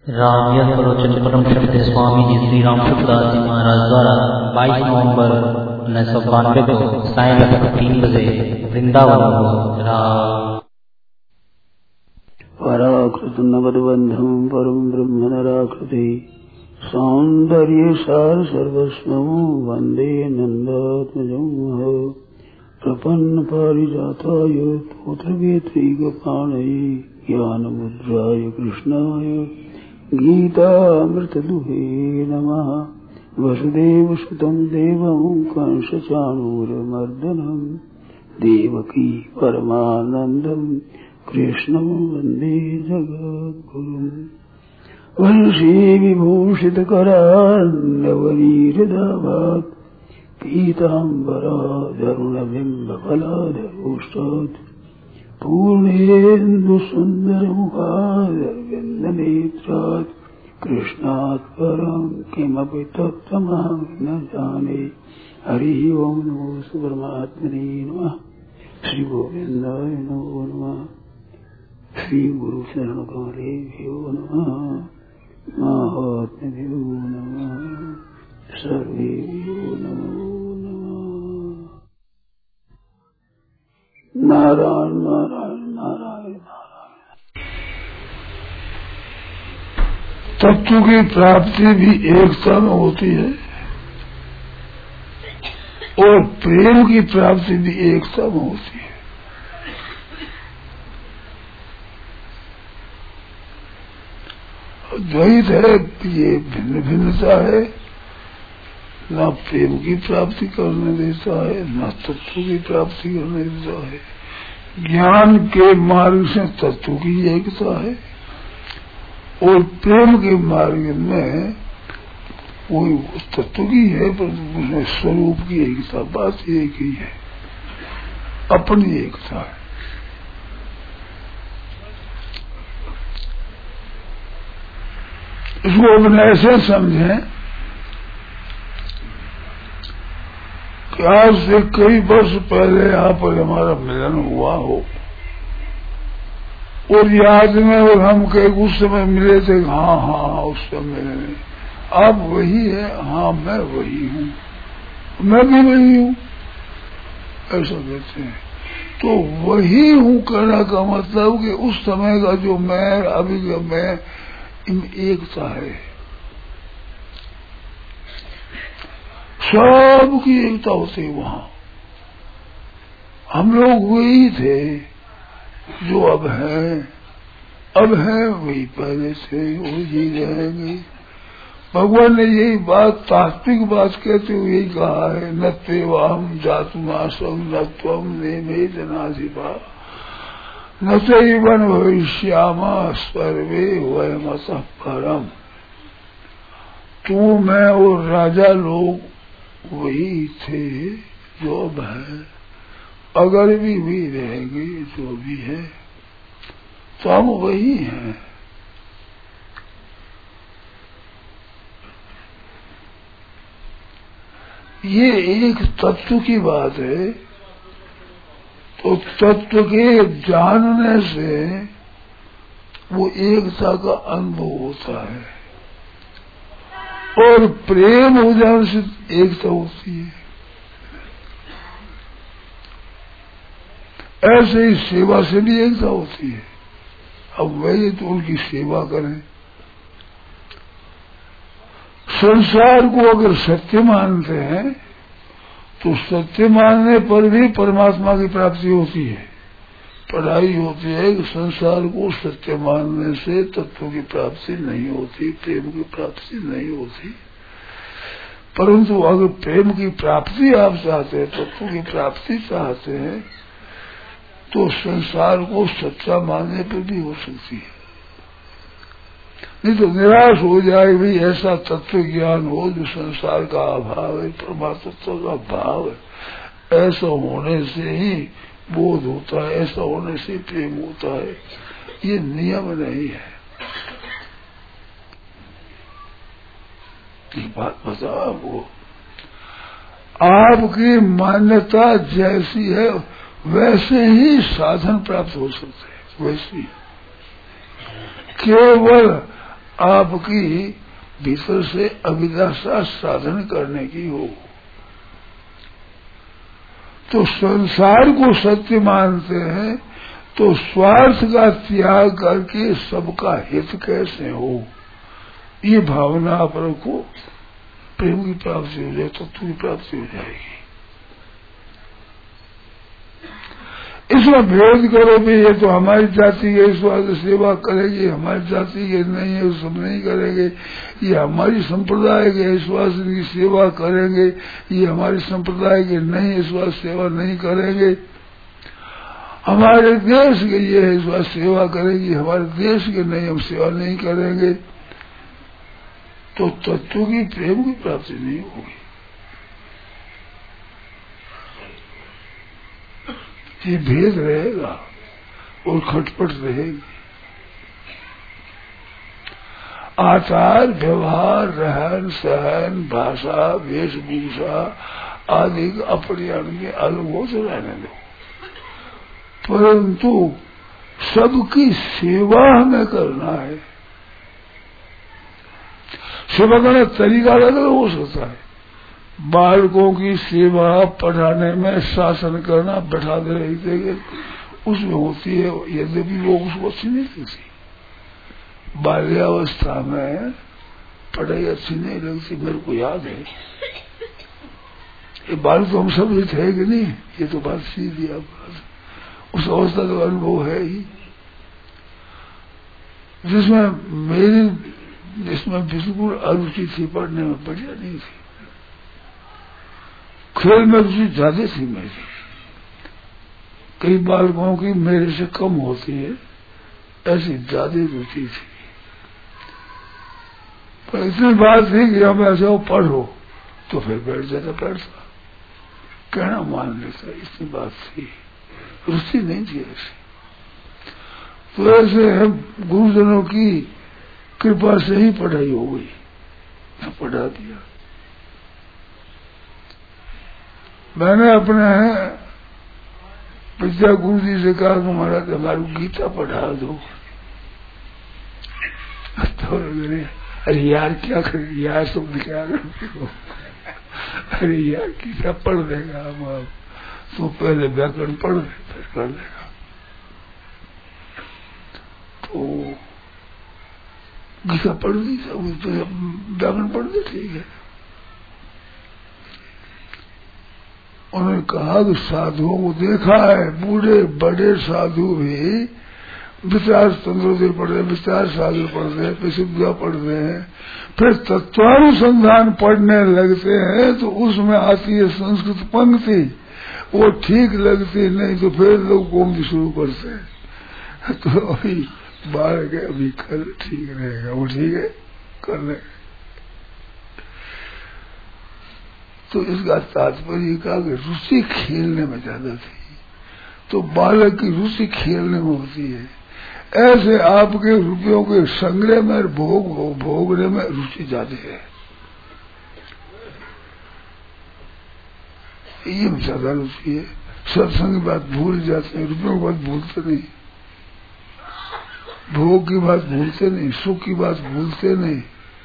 राम यह प्रवचन परम श्रद्धेय स्वामी जी श्री राम सुखदास जी महाराज द्वारा 22 नवंबर 1992 को साय लगभग 3 बजे वृंदावन राम पराकृत नवद्बंधम परम ब्रह्म नराकृति सौंदर्य सार सर्वस्वं वंदे नंदात्मजं प्रपन्न पारिजाताय पुत्रवेत्रैकपाणये ज्ञानमुद्राय कृष्णाय गीतामृतदुहे नमः। वसुदेवसुतं देवं कंसचाणूरमर्दनं देवकी परमानन्दं कृष्णं वन्दे जगद्गुरुम्। वंशी विभूषितकरान्नवनीहृदाभात् पीताम्बरादरुणबिम्बफलाधरोष्टात् पूर्णेन्दुसुन्दरमुखादरविन्दनेत्रात् कृष्णात् परं किमपि तत्त्वमहं न जाने। हरिः ओं नमो परमात्मने नमः। श्री गोविन्दाय नमो नमः। श्री गुरु शरण कमलेभ्यो नमः। महात्म्यो नमः। सर्वेभ्यो नमो नमः। नारायण नारायण नारायण नारायण। तत्व की प्राप्ति भी एकता में होती है और प्रेम की प्राप्ति भी एकता में होती है। द्वैत है, ये भिन्न भिन्नता है, न प्रेम की प्राप्ति करने देता है न तत्व की प्राप्ति करने देता है। ज्ञान के मार्ग से तत्व की एकता है और प्रेम के मार्ग में कोई तत्व की है पर उसमें स्वरूप की एकता, बात एक ही है, अपनी एकता है। इसको अपन ऐसे समझें कि आज से कई वर्ष पहले यहाँ पर हमारा मिलन हुआ हो और याद में और हम कहीं उस समय मिले थे, हाँ हाँ उस समय मिले, आप वही है, हाँ मैं वही हूँ, मैं भी वही हूँ, ऐसा कहते हैं। तो वही हूँ कहने का मतलब कि उस समय का जो मैं, अभी का मैं, इन एकता है, सब की एकता होती है। वहां हम लोग वही थे जो अब हैं वही पहले से, वही रहेंगे। भगवान ने यही बात, तात्विक बात कहते हुए यही कहा है, न तेवाहम जातुमासम न त्वम नेमे जनाधिपा न चैवन भविष्यामा सर्वे वयमतः परम। तू मैं और राजा लोग वही थे जो अब है, अगर भी रहेंगे, जो भी है तो हम वही हैं। ये एक तत्व की बात है। तो तत्व के जानने से वो एकता का अनुभव होता है और प्रेम हो जाने से एकता होती है। ऐसे ही सेवा से भी एकता होती है। अब वही तो उनकी सेवा करें। संसार को अगर सत्य मानते हैं तो सत्य मानने पर भी परमात्मा की प्राप्ति होती है। पढ़ाई होती है कि संसार को सत्य मानने से तत्व की प्राप्ति नहीं होती, प्रेम की प्राप्ति नहीं होती। परंतु अगर प्रेम की प्राप्ति आप चाहते हैं, तत्व की प्राप्ति चाहते हैं, तो संसार को सच्चा मानने पर भी हो सकती है। नहीं तो निराश हो जाए, भाई ऐसा तत्व ज्ञान हो जो संसार का अभाव है, परमात्मा का भाव है, ऐसा होने से ही बोध होता है, ऐसा होने से प्रेम होता है। ये नियम नहीं है। ये बात बता आपको, आपकी मान्यता जैसी है वैसे ही साधन प्राप्त हो सकते हैं। वैसे केवल आपकी भीतर से अभिलाषा साधन करने की हो। तो संसार को सत्य मानते हैं तो स्वार्थ का त्याग करके सबका हित कैसे हो, ये भावना आप रखो, प्रेम की प्राप्ति हो जाए, तत्व की प्राप्ति हो जाएगी। इसमें भेद करो भी ये तो हमारी जाति के इस बात सेवा करेगी, हमारी जाति के नहीं है सब नहीं करेंगे, ये हमारी संप्रदाय के इस बात की सेवा करेंगे, ये हमारी संप्रदाय के नहीं इस बात सेवा नहीं करेंगे, हमारे देश के ये इस बात सेवा करेगी, हमारे देश के नहीं हम सेवा नहीं करेंगे, तो तत्व की प्रेम की प्राप्ति नहीं होगी। ये भेद रहेगा और खटपट रहेगी। आचार व्यवहार रहन सहन भाषा वेशभूषा आदि अपने अपने अलग हो तो रहने दो, परंतु सबकी सेवा हमें करना है। सेवा करने का तरीका अलग हो सकता है। बालकों की सेवा पढ़ाने में शासन करना, बैठा दे रही थे उसमें होती है, यद्यपि वो उसको अच्छी नहीं लगती। बाल्यावस्था में पढ़ाई अच्छी नहीं लगती, मेरे को याद है। ये बाल तो हम सब ही थे कि नहीं, ये तो बात सीधी आप उस अवस्था का अनुभव है ही, जिसमें बिल्कुल अरुचि थी, पढ़ने में बढ़िया नहीं थी, खेल में रुचि ज्यादा थी मेरी, कई बालकों की मेरे से कम होती है, ऐसी ज्यादा रुचि थी। पर इतनी बात थी कि हम ऐसे हो पढ़ो तो फिर बैठ जाता, पढ़ता कहना मान लेता, इतनी बात थी, रुचि नहीं थी ऐसी। तो ऐसे गुरुजनों की कृपा से ही पढ़ाई हो गई, पढ़ा दिया। मैंने अपने विद्या गुरु जी से कहा कि महाराज हमारी गीता पढ़ा दो। तो अरे यार क्या करें यार, सब क्या करते हो, अरे यार गीता पढ़ देगा हम, आप तो पहले व्याकरण पढ़ ले फिर कर लेगा। तो गीता पढ़ दी, तो व्याकरण पढ़ दे, ठीक है। उन्होंने कहा कि साधुओं को देखा है, बूढ़े बड़े साधु भी विचार तंत्रोदय पढ़ रहे, विचार साधु पढ़ रहे, प्रसिद्धियां पढ़ रहे हैं, फिर तत्वानुसंधान पढ़ने लगते हैं तो उसमें आती है संस्कृत पंक्ति, वो ठीक लगती नहीं तो फिर लोग गोमती शुरू करते हैं। तो अभी बाहर के अभी कल ठीक रहेगा, वो ठीक है कर लेंगे। तो इसका तात्पर्य कहा कि रुचि खेलने में ज्यादा थी, तो बालक की रुचि खेलने में होती है। ऐसे आपके रुपयों के संग्रह में भोगने में रुचि ज्यादा है, ये ज्यादा रुचि है। सत्संग की बात भूल जाते हैं, रुपयों की बात भूलते नहीं, भोग की बात भूलते नहीं, सुख की बात भूलते नहीं।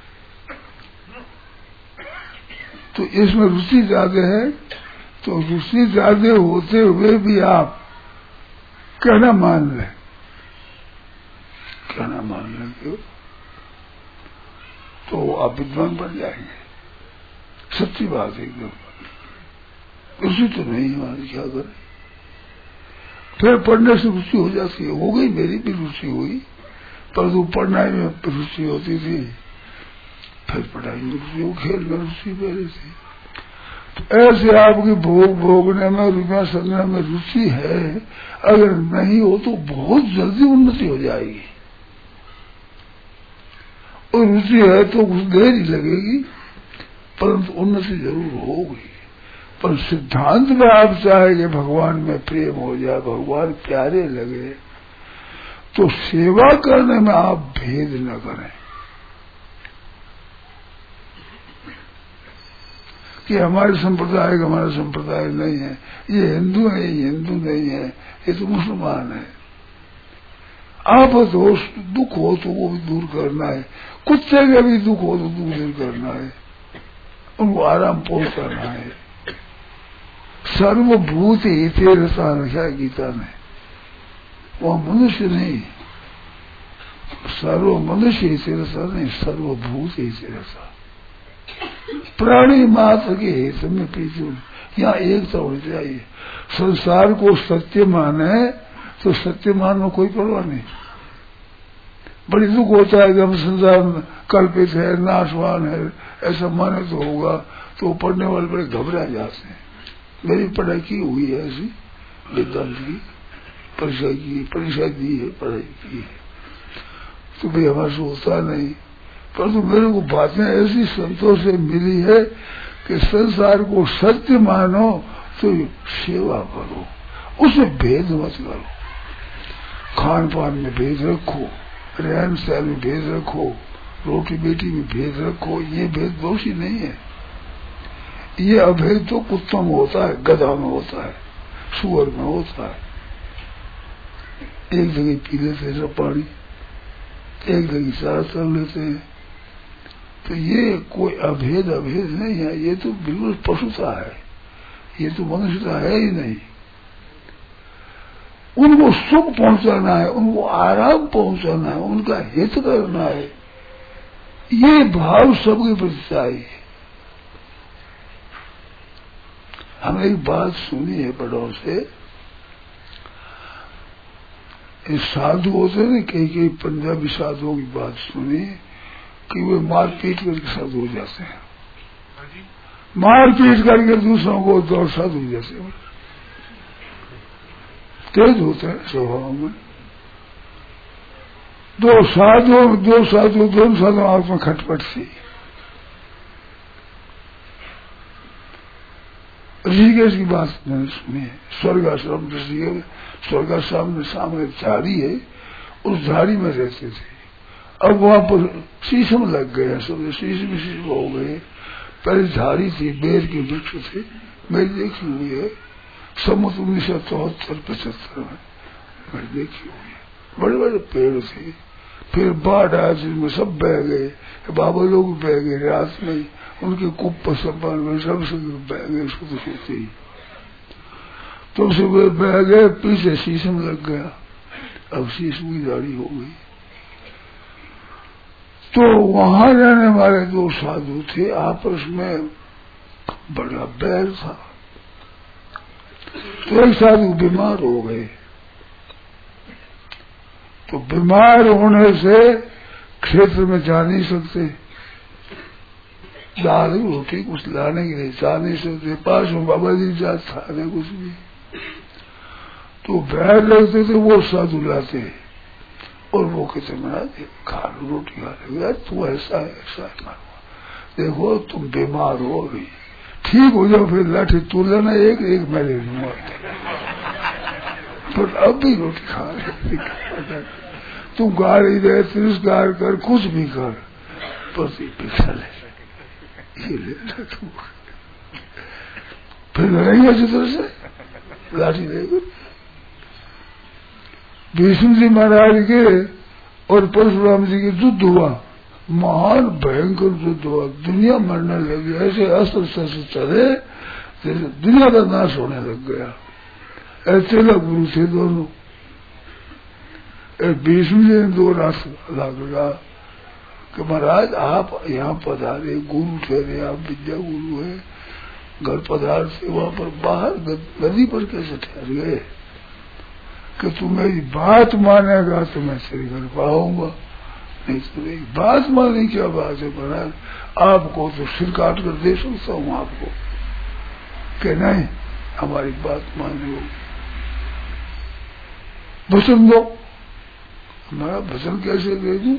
तो इसमें रुचि ज्यादा है, तो रुचि ज्यादा होते हुए भी आप कहना मान लें, कहना मान लेंगे तो आप विद्वान बन जाएंगे। सच्ची बात है एकदम। रुचि तो नहीं हमारी, क्या करें। फिर पढ़ने से रुचि हो जाती है, हो गई, मेरी भी रुचि हुई, परंतु पढ़ने में रुचि होती थी, फिर पढ़ाई में रुचि हो, खेल में रुचि पहले थी। तो ऐसे आपकी भोगने में, रुपया संग्रह में रुचि है, अगर नहीं हो तो बहुत जल्दी उन्नति हो जाएगी। और रुचि है तो कुछ देर ही लगेगी, परंतु उन्नति जरूर होगी। पर सिद्धांत में आप चाहे कि भगवान में प्रेम हो जाए, भगवान प्यारे लगे, तो सेवा करने में आप भेद न करें कि हमारे संप्रदाय का हमारा संप्रदाय नहीं है, ये हिंदू है, ये हिंदू नहीं है, ये तो मुसलमान है। आफत हो, दुख हो तो वो भी दूर करना है, कुत्ते के भी दुख हो तो दूर करना है, उनको आराम पहुंचाना है। सर्वभूत ही तेरे साथ रखा गीता ने, वह मनुष्य नहीं, सर्व मनुष्य ही तेरे साथ नहीं, सर्वभूत ही तेरे साथ, प्राणी मात्र के हित में प्रीति, यहाँ एकता होनी चाहिए। संसार को सत्य माने तो सत्य मानने कोई परवाह नहीं। बड़ी दुख होता है कि हम संसार में कल्पित है, नाशवान है, ऐसा माने तो होगा, तो पढ़ने वाले बड़े घबरा जाते हैं। मेरी पढ़ाई की हुई है ऐसी, वेदांत की परीक्षा दी है, पढ़ाई की है, तो भाई हमारे से होता नहीं। परंतु मेरे को बातें ऐसी संतों से मिली है कि संसार को सत्य मानो तो सेवा करो, उसमें भेद मत करो, खान पान में भेद रखो, रहन सहन में भेद रखो, रोटी बेटी में भेद रखो, ये भेद दोषी नहीं है। ये अभेद तो कुत्तों में होता है, गधा में होता है, सुअर में होता है। एक जगह पी लेते हैं पानी, एक जगह सारा कर लेते हैं, तो ये कोई अभेद नहीं है, ये तो बिल्कुल पशुता है, ये तो मनुष्यता है ही नहीं। उनको सुख पहुंचाना है, उनको आराम पहुंचाना है, उनका हित करना है, ये भाव सबके प्रति चाहिए। हमने एक बात सुनी है बड़ों से, साधु होते ना, कई पंजाबी साधुओं की बात सुनी कि वे मारपीट करके साधु हो जाते हैं, मारपीट करके दूसरों को दौड़ साधु हो जाते हैं, तेज होते हैं स्वभाव में। दोनों साधु आंख में खटपट सी। ऋषिकेश की बात मैंने सुनी है, स्वर्गाश्रम ऋषिकेश, स्वर्गाश्रम में सामने झाड़ी है, उस झाड़ी में रहते थे। अब वहां पर शीशम लग गया, सब शीशम हो गए। पहले झाड़ी थी, बेर के वृक्ष थे, मेरी देखी हुई है, समुद्र 1974-75 में मैंने देखी हुई है, बड़े बड़े पेड़ थे। फिर बाढ़ आया जिसमें सब बह गए, बाबा लोग बह गए, रात में उनके कुप्प सब बह गए, सुबह सोते ही तो सुबह बह गए, पीछे शीशम लग गया, अब शीशम की झाड़ी हो गई। तो वहां रहने वाले दो साधु थे, आपस में बड़ा बैर था। तो एक साधु बीमार हो गए, तो बीमार होने से क्षेत्र में जा नहीं सकते, दाल रोटी कुछ लाने के लिए जा नहीं सकते, पास में बाबा जी जा था नहीं कुछ भी, तो बैर लगते थे, वो साधु लाते और वो कहते महाराज खा लो, रोटी खा लो, तू ऐसा है, देखो तुम बीमार हो गई, ठीक हो जाओ, फिर लाठी तू लेना, एक मैं ले लूंगा, पर अब भी रोटी खा रहे, तू गाड़ी दे, तिरस्कार कर, कुछ भी कर, पर भिक्षा ले, ये ले तू, फिर लड़ेंगे अच्छी तरह से, लाठी लेकर। भीष्म जी महाराज के और परशुराम जी के युद्ध हुआ, महान भयंकर युद्ध हुआ, दुनिया मरने लगी, ऐसे अस्त्र शस्त्र चले जैसे दुनिया का नाश होने लग गया। ऐसे गुरु थे दोनों, भीष्म जी ने 2 रास्ते लगा कि महाराज आप यहाँ पधारे, गुरु ठहरे, आप विद्या गुरु है, घर पधार से वहां पर बाहर नदी पर कैसे ठहर गए कि तू मेरी बात मानेगा तो मैं तेरे घर पाऊंगा, नहीं तो मेरी बात मानने क्या बात है महाराज, आपको तो सिर काट कर दे सकता हूँ आपको, कि नहीं हमारी बात मान लो, वचन दो। हमारा वचन कैसे दे दूं,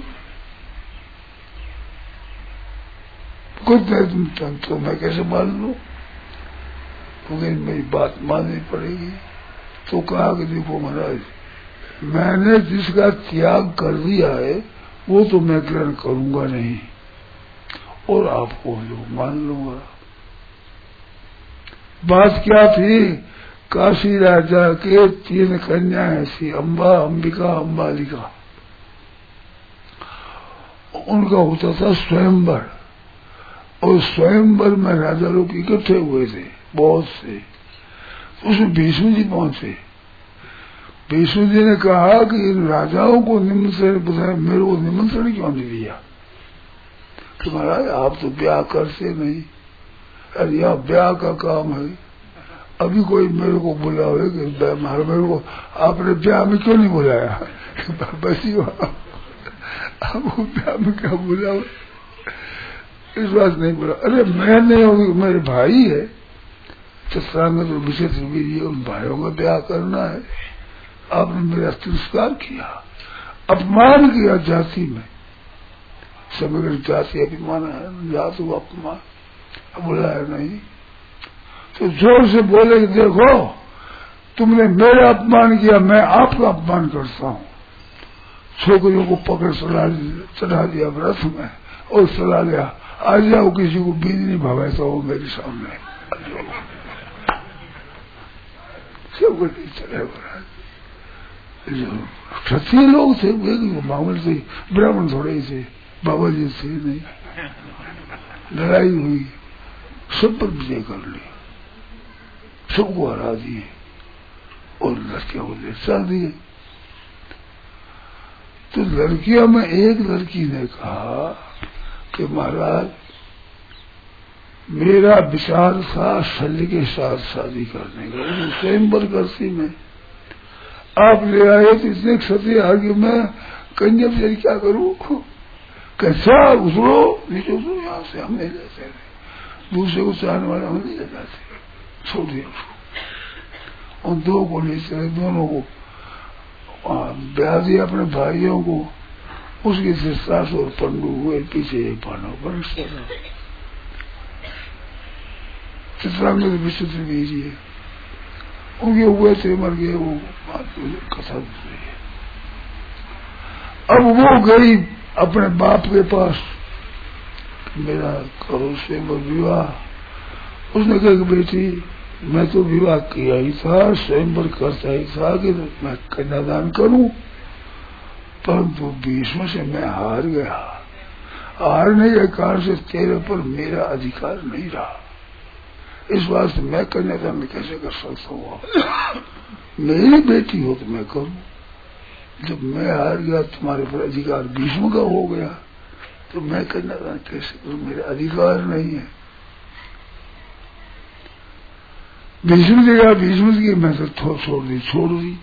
कुछ दे दूं तो मैं कैसे मान लू, क्योंकि मेरी बात माननी पड़ेगी। तो कहा कि देखो महाराज, मैंने जिसका त्याग कर दिया है वो तो मैं ग्रहण करूंगा नहीं, और आपको जो मान लूंगा। बात क्या थी काशी राजा के 3 कन्याएं थी, अम्बा, अंबिका, अंबालिका। उनका होता था स्वयंवर, और स्वयंवर में राजा लोग इकट्ठे हुए थे बहुत से। उसमें भीष्म जी पहुंचे। भीष्म जी ने कहा कि इन राजाओं को निमंत्रण बताया, मेरे को निमंत्रण क्यों नहीं दिया? कि महाराज आप तो ब्याह करते नहीं, अरे यह ब्याह का काम है, अभी कोई मेरे को बुलावे कि मेरे को आपने ब्याह में क्यों नहीं बुलाया? बस ही आपको ब्याह में क्या बुलाओ? इस बात नहीं बोला। अरे मैं नहीं होगी, मेरे भाई है चित्रांगद और विचित्र भी, उन भाइयों का ब्याह करना है। आपने मेरा तिरस्कार किया, अपमान किया जाति में। समग्र जाति अभिमान है, जात को अपमान, बुलाया नहीं। तो जोर से बोले कि देखो तुमने मेरा अपमान किया, मैं आपका अपमान करता हूँ। छोकरियों को पकड़ चढ़ा दिया व्रत में और चला गया, आ जाओ किसी को बीज नहीं भवे तो वो मेरे सामने सब चले। क्षत्रिय लोग थे, मामले थे, ब्राह्मण थोड़े ही थे, बाबा जी थे नहीं। लड़ाई हुई, सब पर विजय कर ली, सबको हरा दिए और लड़कियों को ले दिए। तो लड़कियों में एक लड़की ने कहा कि महाराज मेरा विचार था शल्य के साथ शादी करने का, स्वयंवर करती मैं, आप ले आए तो इतने क्षत्रिय आगे मैं कन्या बेचारी क्या करूं? कैसा उतरो नीचे, उतरो यहाँ से, हम नहीं जाते, दूसरे को चाहने वाले हम नहीं जाते, छोड़ दिया उसको। और 2 को ले चले, दोनों को ब्याह दिया अपने भाइयों को। उसके से सास और पंडू हुए, पीछे पानो पर चित्रांगद विचित्र बीजी है, उनके हुए थे, मर गए, वो कथा दूसरी है। अब वो गई अपने बाप के पास, मेरा करो से विवाह। उसने कहा कि बेटी मैं तो विवाह किया ही था, स्वयंवर करता ही था कि मैं कन्यादान करूं, परंतु भीष्म से मैं हार गया। हारने के कारण से तेरे पर मेरा अधिकार नहीं रहा, इस बात से मैं कन्यादान में कैसे कर सकता हूँ? मेरी बेटी हो तो मैं करूं। जब मैं हार गया, तुम्हारे पर अधिकार भीष्म का हो गया, तो मैं कन्यादान कैसे करूं? मेरा अधिकार नहीं है। भीष्म जी का भीष्म जी की मैं तो छोड़ दी।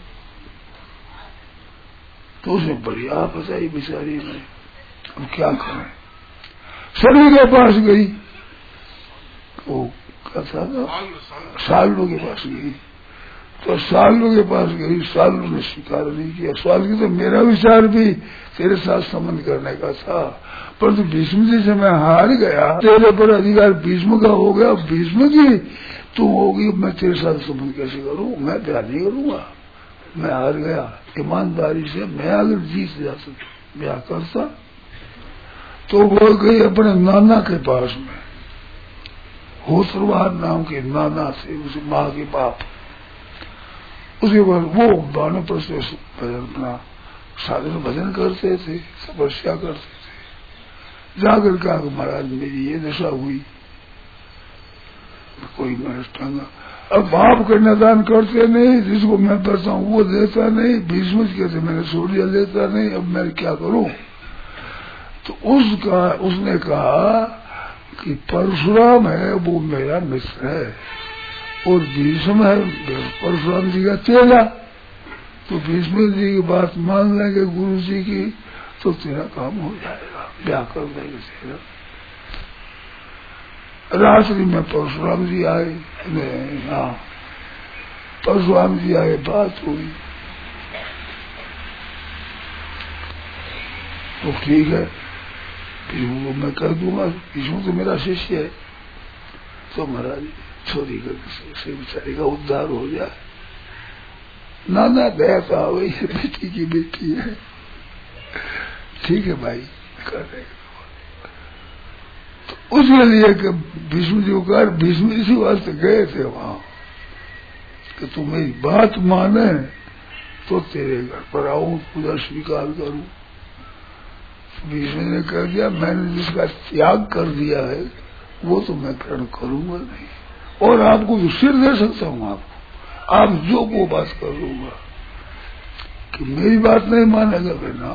तो उसने बड़ी आपस आई बेचारी में, अब क्या करें? सभी के पास गई, वो क्या था सालू के पास गई। तो सालू के पास गई, सालू ने स्वीकार नहीं किया। सालू तो मेरा विचार भी तेरे साथ संबंध करने का था, परंतु भीष्म जी से मैं हार गया, तेरे पर अधिकार भीष्म का हो गया, भीष्म जी तू होगी, मैं तेरे साथ संबंध कैसे करूं? मैं ब्याह नहीं करूंगा, मैं हार गया। ईमानदारी से मैं अगर जीत जाता ब्याह करता। तो वो गई अपने नाना के पास में, होत्रवाहन नाम के नाना थे, उसे माँ के बाप। उसके बाद वो बानों से अपना साधन भजन करते थे, तपस्या करते थे। जाकर कहा कि महाराज मेरी ये दशा हुई, कोई मैं अब बाप कन्यादान करते नहीं, जिसको मैं करता हूँ वो देता नहीं, भीष्म कहते मैंने छोड़ दिया, लेता नहीं, अब मैं क्या करूं? तो उसने कहा कि परशुराम है वो मेरा मित्र है और भीष्म है परशुराम जी का चेला, तो भीष्म जी की बात मान लेंगे गुरु जी की, तो तेरा काम हो जाएगा, ब्याह कर देंगे तेरा। रात्रि में परशुराम जी आए, हाँ परशुराम जी आए, बात हुई तो ठीक है, भीष्म को मैं कर दूंगा, भीष्म तो मेरा शिष्य है, तो महाराज छोरी कर बेचारी का उद्धार हो जाए। नाना दया का वही बेटी की बेटी है, ठीक है भाई कर देगा। उसके लिए भीष्म जी को कर, भीष्म इसी वास्ते गए थे वहां कि तू मेरी बात माने तो तेरे घर पर आऊं, पूजा स्वीकार करूं। भीष्म ने कह दिया मैंने जिसका त्याग कर दिया है वो तो मैं ग्रहण करूंगा नहीं, और आपको तो सिर दे सकता हूं, आपको आप जो वो बात कर लूंगा कि मेरी बात नहीं मानेगा बिना।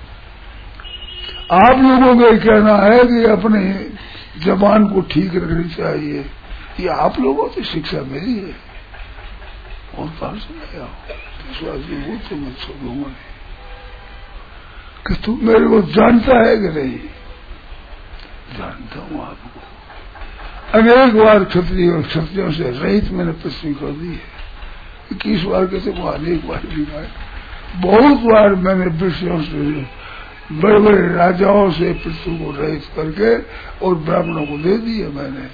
आप लोगों का कहना है कि अपने जबान को ठीक रखनी चाहिए, ये आप लोगों की शिक्षा मेरी है, और कहां से लाया वो तो मैं छोड़ूंगा नहीं कि तुम मेरे को जानता है कि नहीं। जानता हूं आपको, अनेक बार क्षत्रिय और क्षत्रियों से रहित मैंने पृथ्वी कर दी है। 21 बार कैसे वो अनेक बार भी आए, बहुत बार मैंने विषयों से बड़े बड़े राजाओं से पृथ्वी को रहित करके और ब्राह्मणों को दे दिए मैंने।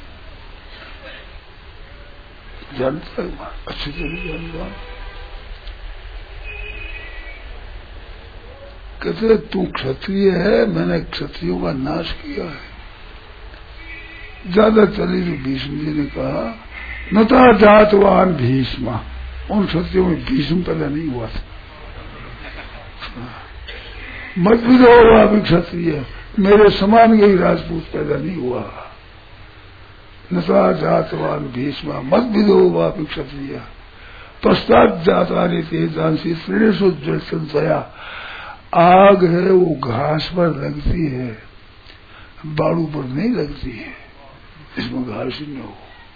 जानता है अच्छी तरह जानता हूं। कहते तू क्षत्रिय है, मैंने क्षत्रियों का नाश किया है। ज्यादा चली तो भीष्म जी ने कहा नता जातवान भीष्मा, उन क्षत्रियों में भीष्म पैदा नहीं हुआ था। मत भी होगा अभी क्षत्रिय, मेरे समान के ही राजपूत पैदा नहीं हुआ। नता जातवान भीष्मा मत भी होगा अभी क्षत्रिय, पश्चात जातानी तेजांसी श्रेणसु जलसंतया। आग है वो घास पर लगती है, बाड़ू पर नहीं लगती है, इसमें घास ही न हो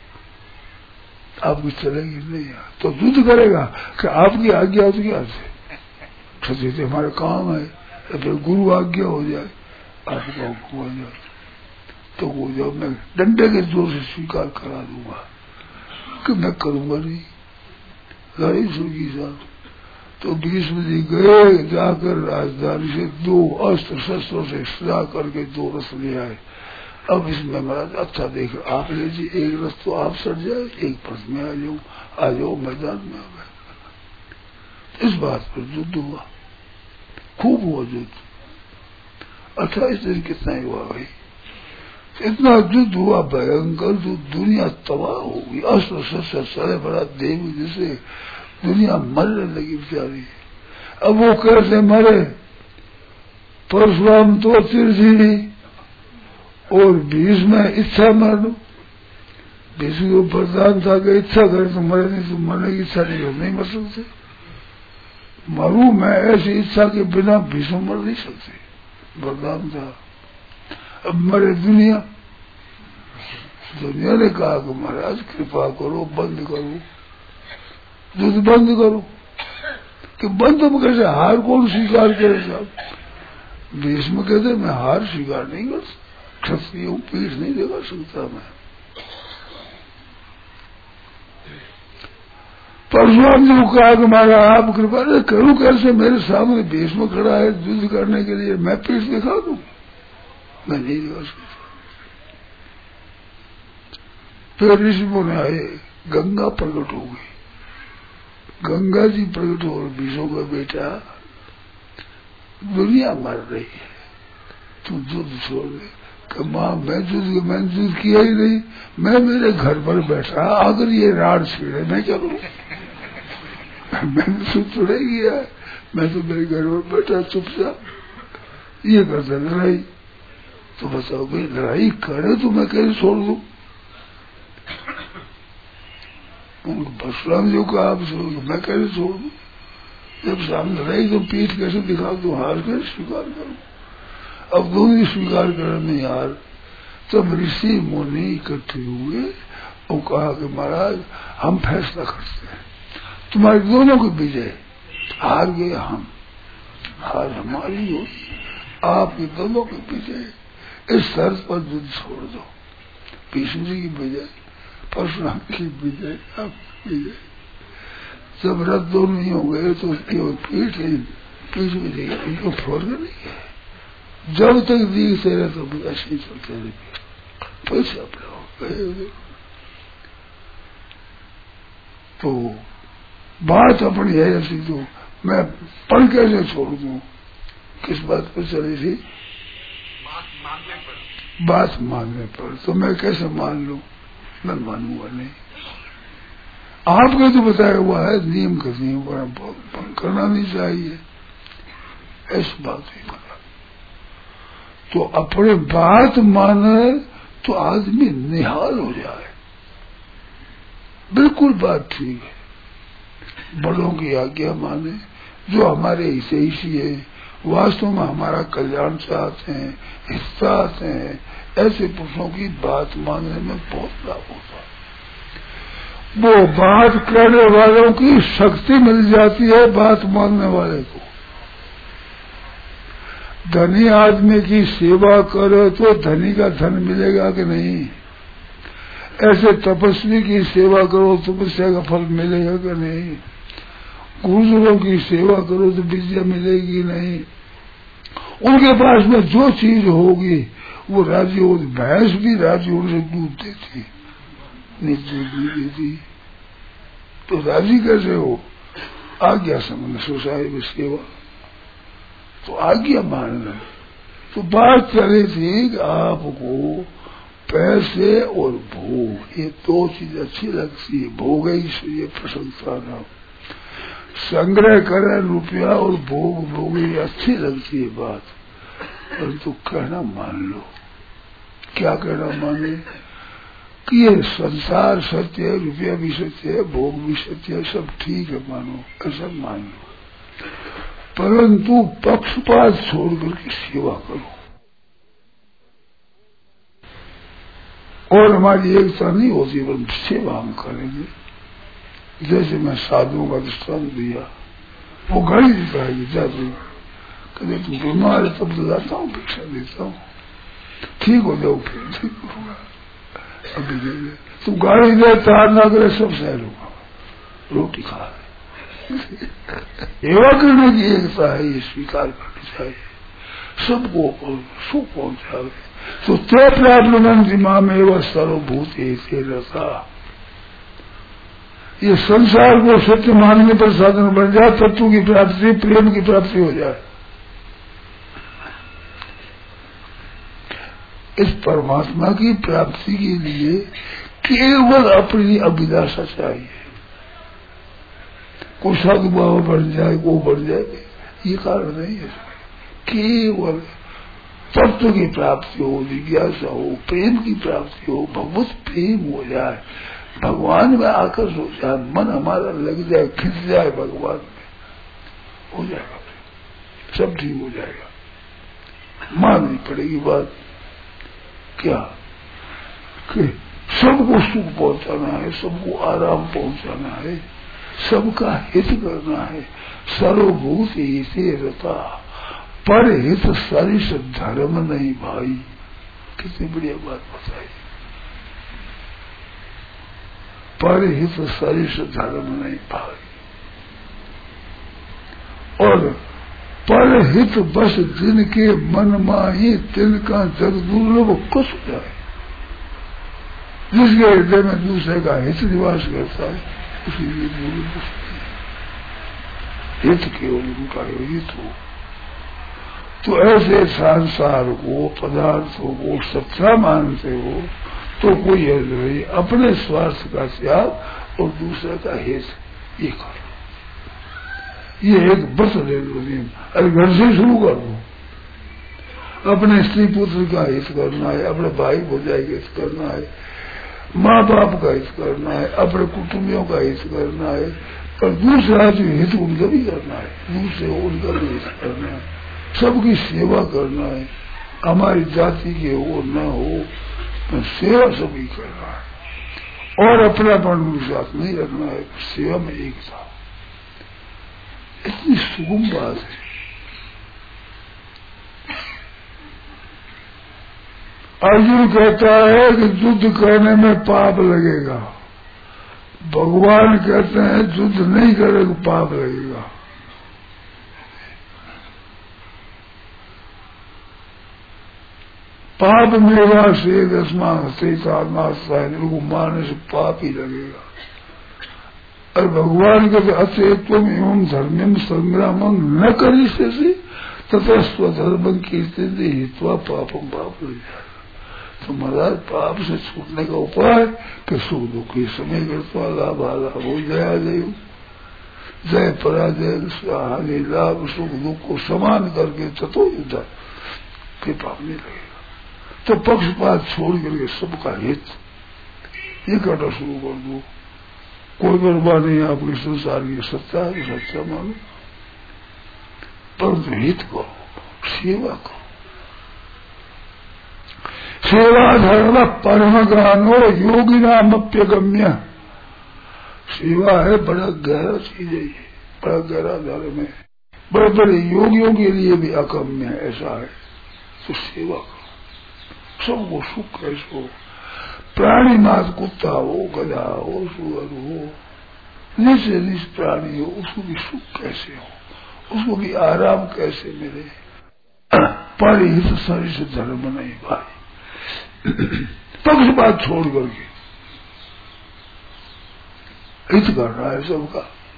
आपकी चलेगी नहीं, तो युद्ध करेगा कि आपकी आज्ञा होती क्या से क्षत्रिय से हमारा काम है, फिर गुरु आज्ञा हो जाए आपका हुक्म हो जाए तो वो जब मैं डंडे के जोर से स्वीकार करा दूंगा कि मैं करूंगा नहीं, लड़ाई सुगी साहब। तो भीष्म जी गए, जाकर राजधानी से 2 अस्त्र शस्त्रों से सजा करके 2 रथ ले आए। अब इसमें महाराज अच्छा देख आप ले जी, एक रथ तो आप सट जाए, एक पथ में आ जाओ मैदान में आ गए। इस बात पर युद्ध हुआ, खूब हुआ युद्ध। 28 दिन कितना ही हुआ भाई, इतना युद्ध हुआ भयंकर, जो दुनिया तबाह हो गई। अस्त्र शस्त्र सारे बड़ा देव जैसे दुनिया मरने लगी बेचारी। अब वो कैसे मरे, परशुराम तो चिरजीवी और भीष्म इच्छा मर लो। भीष्म को वरदान था कि इच्छा करे तो मरे, नहीं तो मरने की इच्छा नहीं हो, नहीं मर सकते। मरू मैं ऐसी इच्छा के बिना भीष्म मर नहीं सकते, वरदान था। अब मरे दुनिया, दुनिया ने कहा कि महाराज कृपा करो, बंद करो युद्ध, बंद करो। कि बंद में कैसे, हार कौन स्वीकार करे साहब। भीष्म कहते मैं हार स्वीकार नहीं कर सकता, क्षत्रियों पीठ नहीं देगा सकता मैं। परशुराम जी को कहा कि महाराज आप कृपा करूं कैसे, मेरे सामने भीष्म खड़ा है युद्ध करने के लिए, मैं पीठ दिखा दूं, मैं नहीं दिखा सकता। फिर ऋषि मुनि आए, गंगा प्रकट हो गई, गंगा जी प्रकट हो, भीष्म का बेटा दुनिया मर रही है, तू युद्ध छोड़ दे। कि माँ मैंने युद्ध किया ही नहीं, मैं मेरे घर पर बैठा, अगर ये राड छेड़े मैं क्या करूं, मैंने युद्ध थोड़ा किया, मैं तो मेरे घर पर बैठा चुपचाप, ये करता लड़ाई। तो बताओ भाई लड़ाई करे तो मैं कैसे छोड़ दूं। परशुराम जी को आप छोड़, मैं कैसे छोड़ दूं, जब सामने लड़ाई तो पीठ कैसे दिखा दूं, हार कैसे स्वीकार करूं। अब दोनों स्वीकार करने यार, तब ऋषि मुनि इकट्ठे हुए और कहा कि महाराज हम फैसला करते हैं, तुम्हारे दोनों की विजय, हार गए हम, हार हमारी हो, आपकी दोनों की विजय, इस शर्त पर युद्ध छोड़ दो। भीष्म जी की विजय, परशुराम की विजय, आपकी विजय। जब रथ दोनों नहीं हो गए तो पीठ विजय इनको फोड़ नहीं है, जब तक दिखते रहे तो ऐसे ही चलते रहे, पैसे अपने। तो बात अपनी है ऐसी, तो मैं पढ़ कैसे छोड़ दूं। किस बात पर चली थी, बात मानने पर। तो मैं कैसे मान लूं, मैं मानूंगा नहीं। आपके जो बताया हुआ है नियम का नियम करना नहीं चाहिए, ऐसी बात नहीं बता। तो अपने बात माने तो आदमी निहाल हो जाए, बिल्कुल बात ठीक है। बड़ों की आज्ञा माने, जो हमारे हितैषी है, वास्तव में हमारा कल्याण चाहते हैं, हित चाहते हैं, ऐसे पुरुषों की बात मानने में बहुत लाभ होता है। वो बात करने वालों की शक्ति मिल जाती है बात मानने वाले को। धनी आदमी की सेवा करे तो धनी का धन मिलेगा कि नहीं? ऐसे तपस्वी की सेवा करो तो तपस्या का फल मिलेगा कि नहीं? गुरुजनों की सेवा करो तो विद्या मिलेगी नहीं? उनके पास में जो चीज होगी वो राजी होगी। भैंस भी राजी होने से दूध देती, नहीं दूध नहीं देती, तो राजी कैसे हो? आज्ञा समझ सोसाई में सेवा, तो आज्ञा मानना। तो बात चली थी कि आपको पैसे और भोग, ये दो चीज अच्छी लगती है। भोग ये प्रशंसा ना, संग्रह करे रुपया और भोग ये अच्छी लगती है बात, परंतु कहना मान लो। क्या कहना माने? कि ये संसार सत्य है, रुपया भी सत्य है, भोग भी सत्य है, सब ठीक है मानो, ऐसा मान लो, परंतु पक्षपात छोड़कर के सेवा करो। और हमारी एकता नहीं होती, परंतु सेवा हम करेंगे। जैसे मैं साधुओं का दृष्टांत दिया, वो घड़ी दिखाएगी जाती, कभी तुम बीमार है तब तो जाता हूँ, भिक्षा देता हूँ, ठीक हो जाओ, फिर ठीक होगा। अभी दे दे, तुम गाड़ी दे तार ना करे सब सह लूंगा, रोटी खा रहे। सेवा करने की एकता है, ये स्वीकार करनी चाहिए। सबको सुख पहुंचावे तो ते प्राप्नुवन्ति मामेव सर्वभूत एते रसा। ये संसार को सत्य मानने पर साधन बन जाए, तत्व की प्राप्ति, प्रेम की प्राप्ति हो जाए। इस परमात्मा की प्राप्ति के लिए केवल अपनी अभिलाषा चाहिए। कोई साधु बाबा बन जाए, वो बन जाए, ये कारण नहीं है। केवल तत्व की प्राप्ति हो, जिज्ञासा हो, प्रेम की प्राप्ति हो, भगवत प्रेम हो जाए, भगवान में आकर्ष हो जाए, मन हमारा लग जाए, खिंच जाए भगवान में, हो जाएगा, सब ठीक हो जाएगा। माननी पड़ेगी बात क्या कि सबको सुख पहुंचाना है, सबको आराम पहुंचाना है, सबका हित करना है। सर्वभूत हिते रता, पर हित सरिष धर्म नहीं भाई। कितनी बढ़िया बात बताई। पर हित सरिष धर्म नहीं भाई, और पर हित बस जिनके मन माही तिनका जग दुर्लभ कुछ जाए। जिसके हृदय में दूसरे का हित निवास करता है, उसी दुर्लभ हित केवल उनका हित हो। तो ऐसे संसार को, पदार्थों को सच्चा मानते हो तो कोई हर्ज नहीं। अपने स्वार्थ का त्याग और दूसरे का हित, ये करो। ये एक बस ले लो नियम। अरे घर से शुरू कर दो। अपने स्त्री पुत्र का हित करना है, अपने भाई भौजाई का हित करना है, माँ बाप का हित करना है, अपने कुटुंबियों का हित करना है, पर दूसरा जो हित उनका भी करना है, दूसरे उनका भी हित करना है, सबकी सेवा करना है। हमारी जाति के हो न हो, तो सेवा सभी करना है, और अपनापन उनके साथ नहीं रखना है, सेवा में एकता। इतनी सुगम बात है। अर्जुन कहता है कि युद्ध करने में पाप लगेगा, भगवान कहते हैं युद्ध नहीं करे तो पाप लगेगा। पाप मेरा से दसमा को मारने से पाप ही लगेगा। और भगवान कहते अचेत्वम एवं धर्मम संग्रामम न करी से तथा स्वधर्म कीर्ति हित्वा पापम पाप लग जाएगा। तो महाराज पाप से छूटने का उपाय कि सुख दुख के समय करता लाभ आलाभ हो जया जय जय पराजय हानि लाभ सुख दुख को समान करके चतो युद्ध कृपा नहीं लगेगा। तो पक्षपात छोड़ करके सबका हित ये करना शुरू कर दो। कोई गड़बड़ नहीं आपकी संसार की सत्ता है, सच्चा मानो, परंतु हित करो, सेवा करो। सेवा धर्म परम गानो योगी नाम अप्यगम्य। सेवा है बड़ा गहरा चीज है, ये बड़ा गहरा धर्म है, बड़े बड़े योगियों के लिए भी अगम्य है, ऐसा है। तो सेवा करो, सबको सुख कैसे हो, प्राणी मात कुत्ता हो, गधा हो, सुअर हो, निश्चय निश्च प्राणी हो, उसको भी सुख कैसे हो, उसको भी आराम कैसे मिले। परिहित सरिष धर्म नहीं भाई। पक्षपात छोड़ करके हित करना है सबका।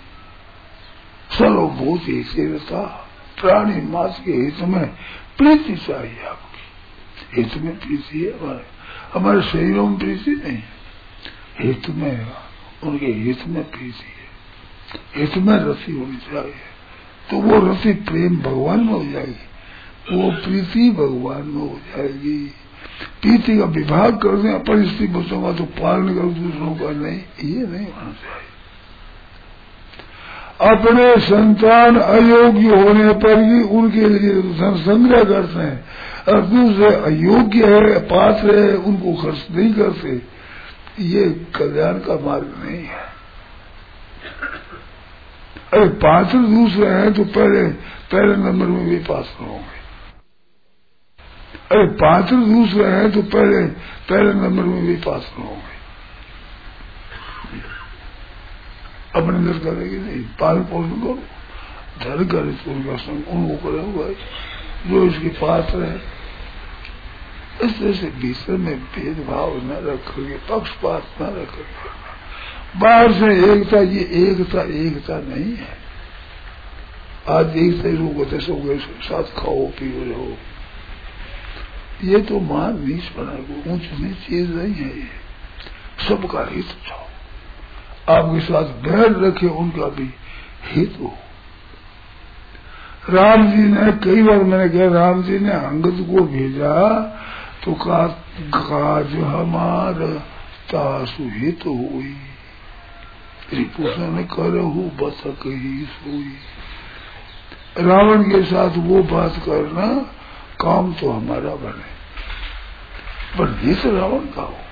सर्वभूत हिता, प्राणी मास के हित में प्रीति चाहिए आपकी। हित में प्रीति है, हमारे शरीरों में प्रीति नहीं, हित में, उनके हित में प्रीति है। हित में रति होनी चाहिए, तो वो रति प्रेम भगवान में हो जाएगी, वो प्रीति भगवान में हो जाएगी। प्रीति का विभाग कर दें अपरिस्थिति बच्चों का, तो पालन कर दूसरों का नहीं, ये नहीं होना चाहिए। अपने संतान अयोग्य होने पर भी उनके लिए धन संग्रह करते हैं, और दूसरे अयोग्य है, पात्र है, उनको खर्च नहीं करते। ये कल्याण का मार्ग नहीं है। अरे पात्र दूसरे हैं तो पहले नंबर में भी पात्र होंगे। अरे पात्र दूसरे हैं तो पहले नंबर में भी पात्र होंगे। अपने घर करेगी नहीं, पालन पोषण करो, धर करे तो उनका संग उनको करे हुआ जो इसके पात्र है। इस तरह से भीतर में भेदभाव न रखोगे, पक्षपात न रखोगे। बाहर से एकता, ये एकता नहीं है। आज एकता ही लोग होते सब साथ खाओ पियो रहो, ये तो मान नीच बना, ऊंच नीच चीज नहीं है। ये सबका हित चाहो, आपके साथ बैर रखे उनका भी हित हो। राम जी ने कई बार मैंने कहा, राम जी ने अंगद को भेजा तो काज हमार तासु हित हुई, रिपुसन करहु बसक ही सोई। रावण के साथ वो बात करना, काम तो हमारा बने, पर हित रावण का हो।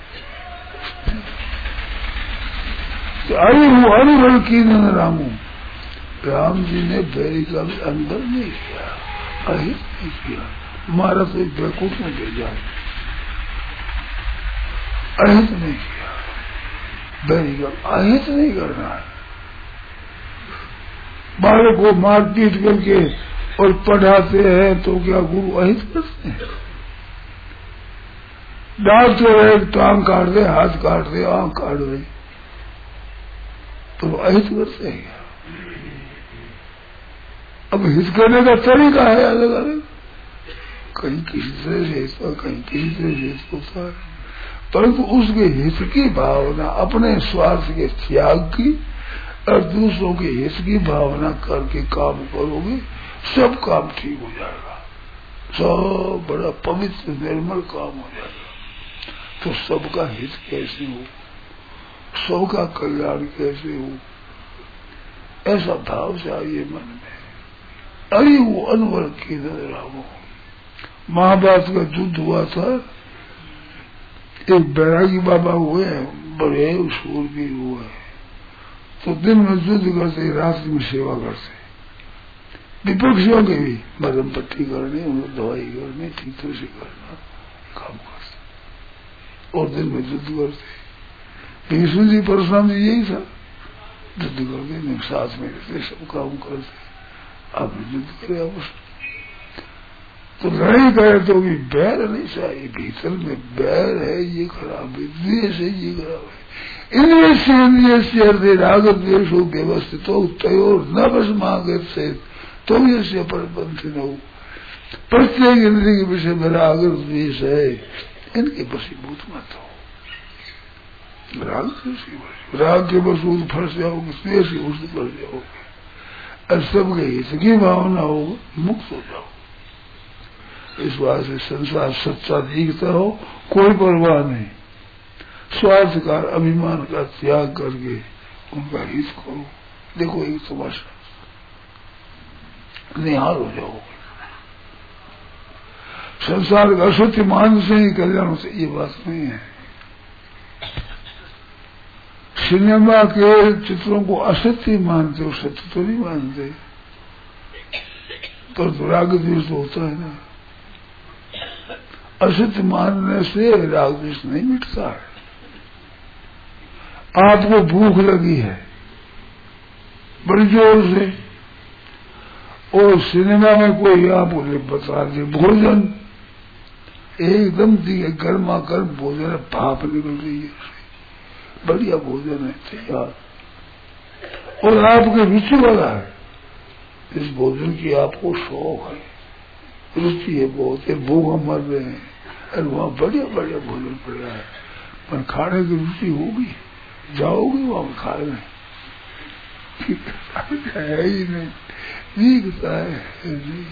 अरे वो अनुबल की न रामू, राम जी ने बैरी का भी अंदर नहीं किया, अहित नहीं किया। मारा तो बैकुंठ में भेजा, अहित नहीं किया। बैरी का अहित नहीं करना है। बालक को मार पीट करके और पढ़ाते हैं तो क्या गुरु अहित करते हैं? डांटते रहे, टांग काट दे, हाथ काट दे, आंख काट दे, तो अहित करते हैं। अब हित करने का तरीका है अलग अलग, कहीं किसी से हित, कहीं किसी से हित होता है, परंतु उसके हित की भावना, अपने स्वार्थ के त्याग की और दूसरों के हित की भावना करके काम करोगे, सब काम ठीक हो जाएगा, सब बड़ा पवित्र निर्मल काम हो जाएगा। तो सबका हित कैसे हो, सबका कल्याण कैसे हो, ऐसा भाव चाहिए मन में। अरे वो अनवर की रामो, महाभारत का युद्ध हुआ था, एक बैरागी बाबा हुए, बड़े शूरवीर हुए, तो दिन में युद्ध करते, रात में सेवा करते। विपक्षियों के भी मरम पट्टी करनी, उन्हें दवाई करनी, ठीक तरह से करना काम करते, और दिन में युद्ध करते। विष्णु जी परशुराम जी यही था, युद्ध करते, साथ में रहते, सब काम करते। अब युद्ध करे आपस, तो लड़ाई करे तो भी बैर नहीं चाहिए। भीतर में बैर है, ये खराब है, द्वेष है, ये खराब है। इंद्रिय से अर्धे राग द्वेष हो व्यवस्थित हो, तयोर न बस मांगे से तो ये परपंथी न हो। प्रत्येक इंद्रिय के विषय में राग द्वेष है, इनके वशीभूत मत हो। राग के वसूल फंस जाओगे, स्नेह से उससे फंस जाओगे, और सबके हित की भावना हो, मुक्त हो जाओ। इस बात से संसार सच्चा दिखता हो, कोई परवाह नहीं, स्वार्थ का अभिमान का त्याग करके उनका हित करो। देखो एक तमाशा, निहाल हो जाओगे। संसार का असत्य मान से ही कल्याण होता, ये बात नहीं है। सिनेमा के चित्रों को असत्य मानते हो, सत्य तो नहीं मानते, पर राग द्वेष तो होता है ना। असत्य मानने से राग द्वेष नहीं मिटता है। आपको भूख लगी है बड़ी जोर से, और सिनेमा में कोई आपको बता दे भोजन एकदम दिए, गर्मा गर्म भोजन है, भाप निकल रही है, बढ़िया भोजन है तैयार, और आपकी रुचि वाला है, इस भोजन की आपको शौक है, रुचि है बहुत है, भूखा मर रहे हैं, और वहाँ बढ़िया बढ़िया भोजन पड़ा है, पर खाने की रुचि होगी, जाओगे वहां खाने, है ही नहीं, दिखता है नहीं।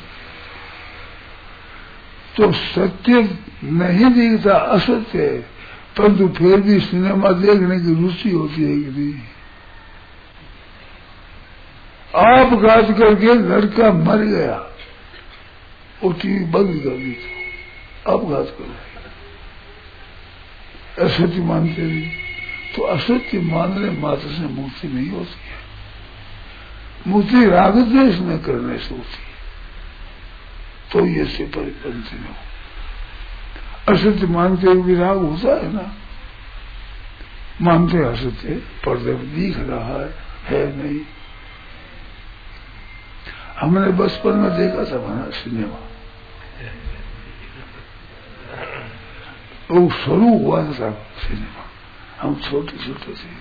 तो सत्य नहीं दिखता, असत्य है, परंतु फिर भी सिनेमा देखने की रुचि होती है कि नहीं। आप घात करके लड़का मर गया, वो टीवी बंद कर दी, आप घात कर असत्य मानते नहीं, तो असत्य मानने मात्र से मुक्ति नहीं होती है। मुक्ति राग द्वेष न करने से होती है, तो ये से परिपंथी न हो। असत्य मानते हुए भी राग होता है ना, मानते असत्य पर्दे में दिख रहा है नहीं। हमने बचपन में देखा था बना सिनेमा, वो शुरू हुआ था सिनेमा, हम छोटे छोटे थे,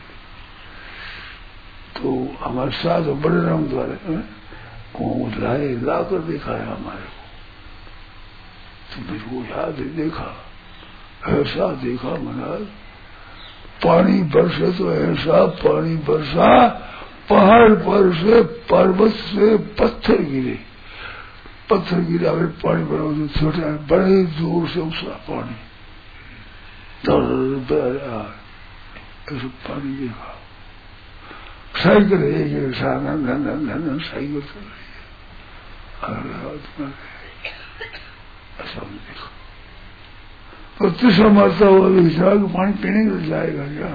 तो हमारे साथ बड़े राम द्वारा लाए लाकर दिखाया हमारे को, तो मेरे को याद है, देखा ऐसा देखा महाराज, पानी बरसे तो ऐसा पानी बरसा, पहाड़ पर से पर्वत से पत्थर गिरे, पत्थर गिरा, पानी बड़ा छोटा बड़े जोर से उसका पानी बह रहा है, ऐसा पानी देखा। साइकिल है साइकिल चल रही है, ऐसा देखा। तो तीसरा मरता हुआ विचार पानी पीने के लिए जाएगा क्या,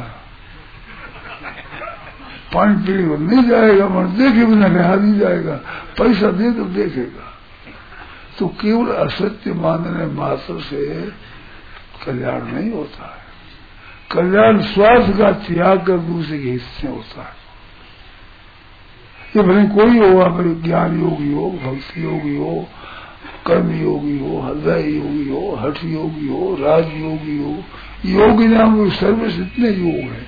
पानी पीने को नहीं जाएगा, मन देखे बिना रहा नहीं जाएगा, पैसा दे तो देखेगा। तो केवल असत्य मानने मात्र से कल्याण नहीं होता है, कल्याण स्वार्थ का त्याग कर दूसरे के हिस्से होता है। ये भले कोई हो, अगर ज्ञान योगी हो, भक्ति योगी हो, कर्म योगी हो, हृदय योगी हो, हठ योगी हो, राज योगी हो, योगी नाम सर्विस इतने योग है।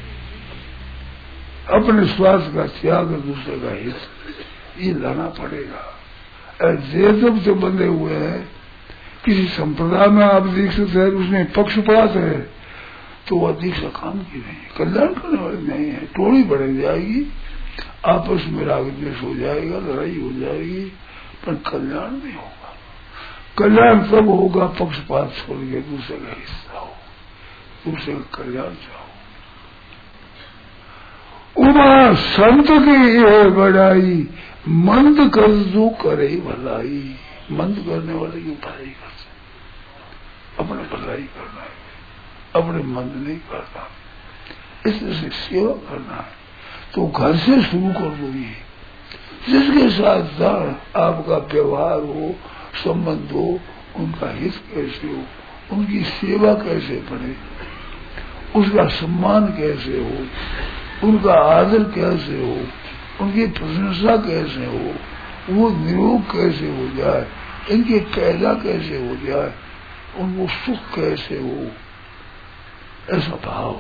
अपने स्वार्थ का त्याग दूसरे का हित, ये लाना पड़ेगा। जब जो बंधे हुए हैं, किसी संप्रदाय में आप दीक्षित है, उसमें पक्षपात है, तो वह दीक्षा काम की नहीं, कल्याण करने वाली नहीं है। टोली बढ़ जाएगी, आपस में राग द्वेष हो जाएगा, लड़ाई हो जाएगी, पर कल्याण नहीं होगा। कल्याण तब होगा पक्षपात छोड़ के दूसरे का हिस्सा हो, दूसरे का कल्याण चाहो। उमा संत की है बड़ाई, मंद कर जो करे भलाई। मंद करने वाले की भलाई करते, अपने भलाई करना है, अपने मंद नहीं करना, इससे सेवा करना है। तो घर से शुरू कर दो, ये जिसके साथ आपका व्यवहार हो, संबंध हो, उनका हित कैसे हो, उनकी सेवा कैसे पड़े, उसका सम्मान कैसे हो, उनका आदर कैसे हो, उनकी प्रशंसा कैसे हो, वो निरोग कैसे हो जाए, इनकी पैदा कैसे हो जाए, उनको सुख कैसे हो, ऐसा भाव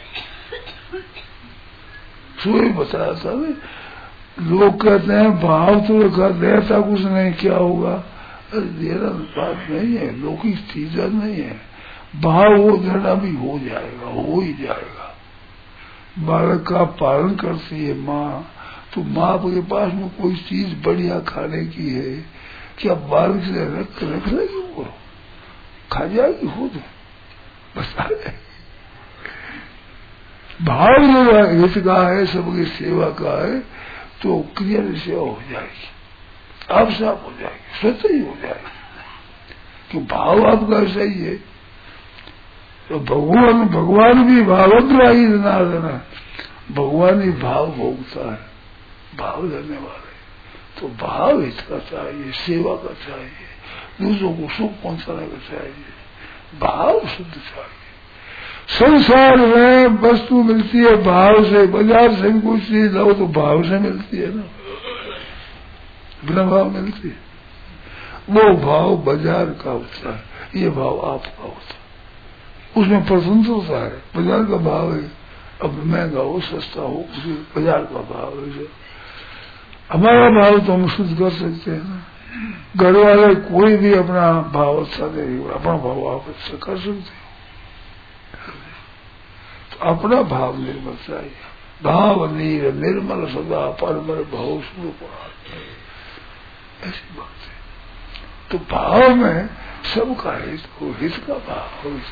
सुई बताया था। लोग कहते हैं भाव तो देता कुछ नहीं, क्या होगा? अरे देना बात नहीं है, लोग की चीज नहीं है, भाव वो देना भी हो जाएगा, हो ही जाएगा। बालक का पालन करती है माँ, तो माँ के पास में कोई चीज बढ़िया खाने की है, क्या बालक से रख लेगी, वो खा जाएगी खुद, बस आ जाएगी। भाव जो हित का है, सबकी सेवा का है, तो क्रिया सेवा हो जाएगी, आप साफ हो जाएगी, सत्य ही हो जाएगी, कि भाव आपका ऐसा ही है। तो भगवान भी भावग्राही जनार्दन है, भगवान ही भाव भोगता है, भाव देने वाले। तो भाव हित का चाहिए, सेवा का चाहिए, दूसरों को सुख पहुंचाने का चाहिए, भाव शुद्ध चाहिए। संसार में वस्तु मिलती है भाव से, बाजार से भी कोई चीज लो तो भाव से मिलती है ना, बिना भाव मिलती है। वो भाव बाजार का होता है, ये भाव आपका होता है, उसमें प्रसन्नता है। बाजार का भाव है, अब महंगा हो सस्ता हो, बाजार का भाव है। हमारा भाव तो हम शुद्ध कर सकते हैं ना, घर वाले कोई भी अपना भाव अच्छा देगा, अपना भाव आप अच्छा कर सकते हो। तो अपना भाव निर्मल चाहिए, भाव नीर निर्मल सदा परमल भाव स्वरूप, ऐसी बात है। तो भाव में सबका हित हो, हित का भाव हो,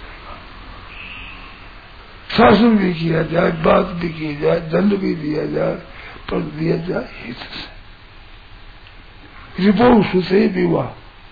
शासन भी किया जाए, बात भी की जाए, दंड भी दिया जाए, पर दिया जाए हित से। रिपो सुसे विवाह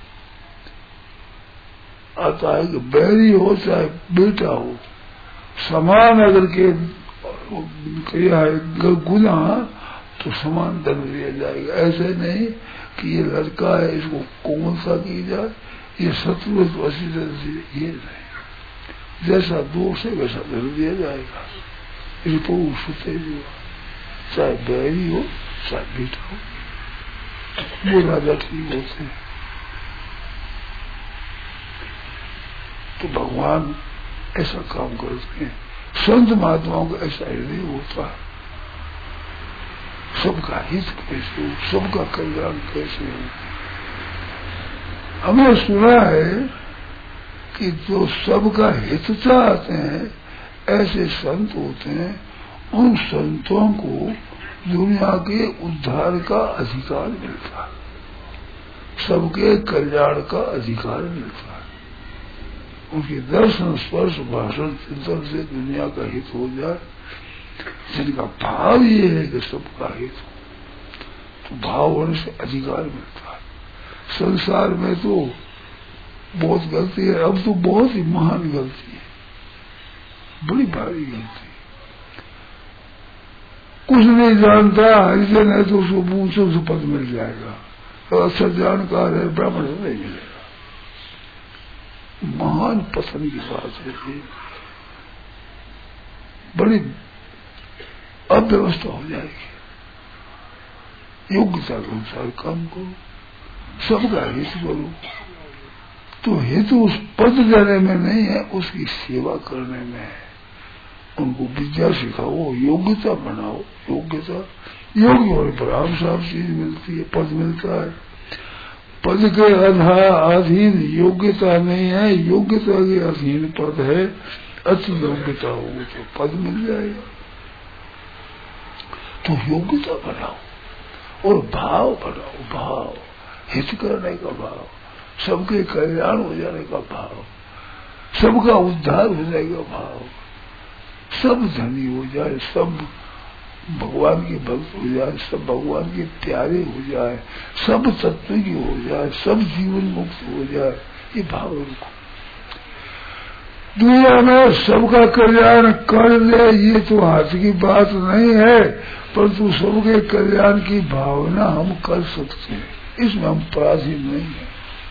आता है कि बैरी हो चाहे बेटा हो, समान अगर के किया है गुना तो समान दंड दिया जाएगा। ऐसे नहीं कि ये लड़का है इसको कोमल सा की जाए, ये शत्रु है तो अच्छी तरह से, ये नहीं, जैसा दोष है वैसा दंड दिया जाएगा। रिपो सुते विवाह, चाहे बैरी हो चाहे बेटा हो, वो राजा ठीक होते हैं। तो भगवान ऐसा काम करते हैं, संत महात्माओं का ऐसा हृदय होता है, सबका हित कैसे हो, सबका कल्याण कैसे हो। हमने सुना है कि जो सबका हित चाहते हैं ऐसे संत होते हैं, उन संतों को दुनिया के उद्धार का अधिकार मिलता है, सबके कल्याण का अधिकार मिलता है। उनके दर्शन स्पर्श भाषण चिंतन से दुनिया का हित हो जाए, जिनका भाव ये है कि सबका हित हो, तो भाव होने से अधिकार मिलता है। संसार में तो बहुत गलती है, अब तो बहुत ही महान गलती है, बड़ी भारी गलती। कुछ नहीं जानता ऐसे नहीं तो उसको ऊंचे से पद मिल जाएगा, तो अच्छा जानकार है ब्राह्मण से नहीं मिलेगा। महान पसंद की बात है, बड़ी अव्यवस्था हो जाएगी। योग्यता के अनुसार काम करो, सबका हित करो। तो हेतु उस पद देने में नहीं है, उसकी सेवा करने में है। उनको विद्या सिखाओ, योग्यता बनाओ, योग्यता योग्य होने पर आम साफ चीज मिलती है, पद मिलता है। पद के अधीन योग्यता नहीं है, योग्यता के अधीन पद है। अच्छी योग्यता होगी तो पद मिल जाएगा। तो योग्यता बनाओ और भाव बनाओ, भाव हित करने का भाव, सबके कल्याण हो जाने का भाव, सबका उद्धार हो जाएगा भाव, सब धनी हो जाए, सब भगवान के भक्त हो जाए, सब भगवान के प्यारे हो जाए, सब तत्व की हो जाए, सब जीवन मुक्त हो जाए, ये भाव रखो। दुनिया में सबका कल्याण कर ले ये तो हाथ की बात नहीं है, परंतु सबके कल्याण की भावना हम कर सकते हैं, इसमें हम पराधीन नहीं है।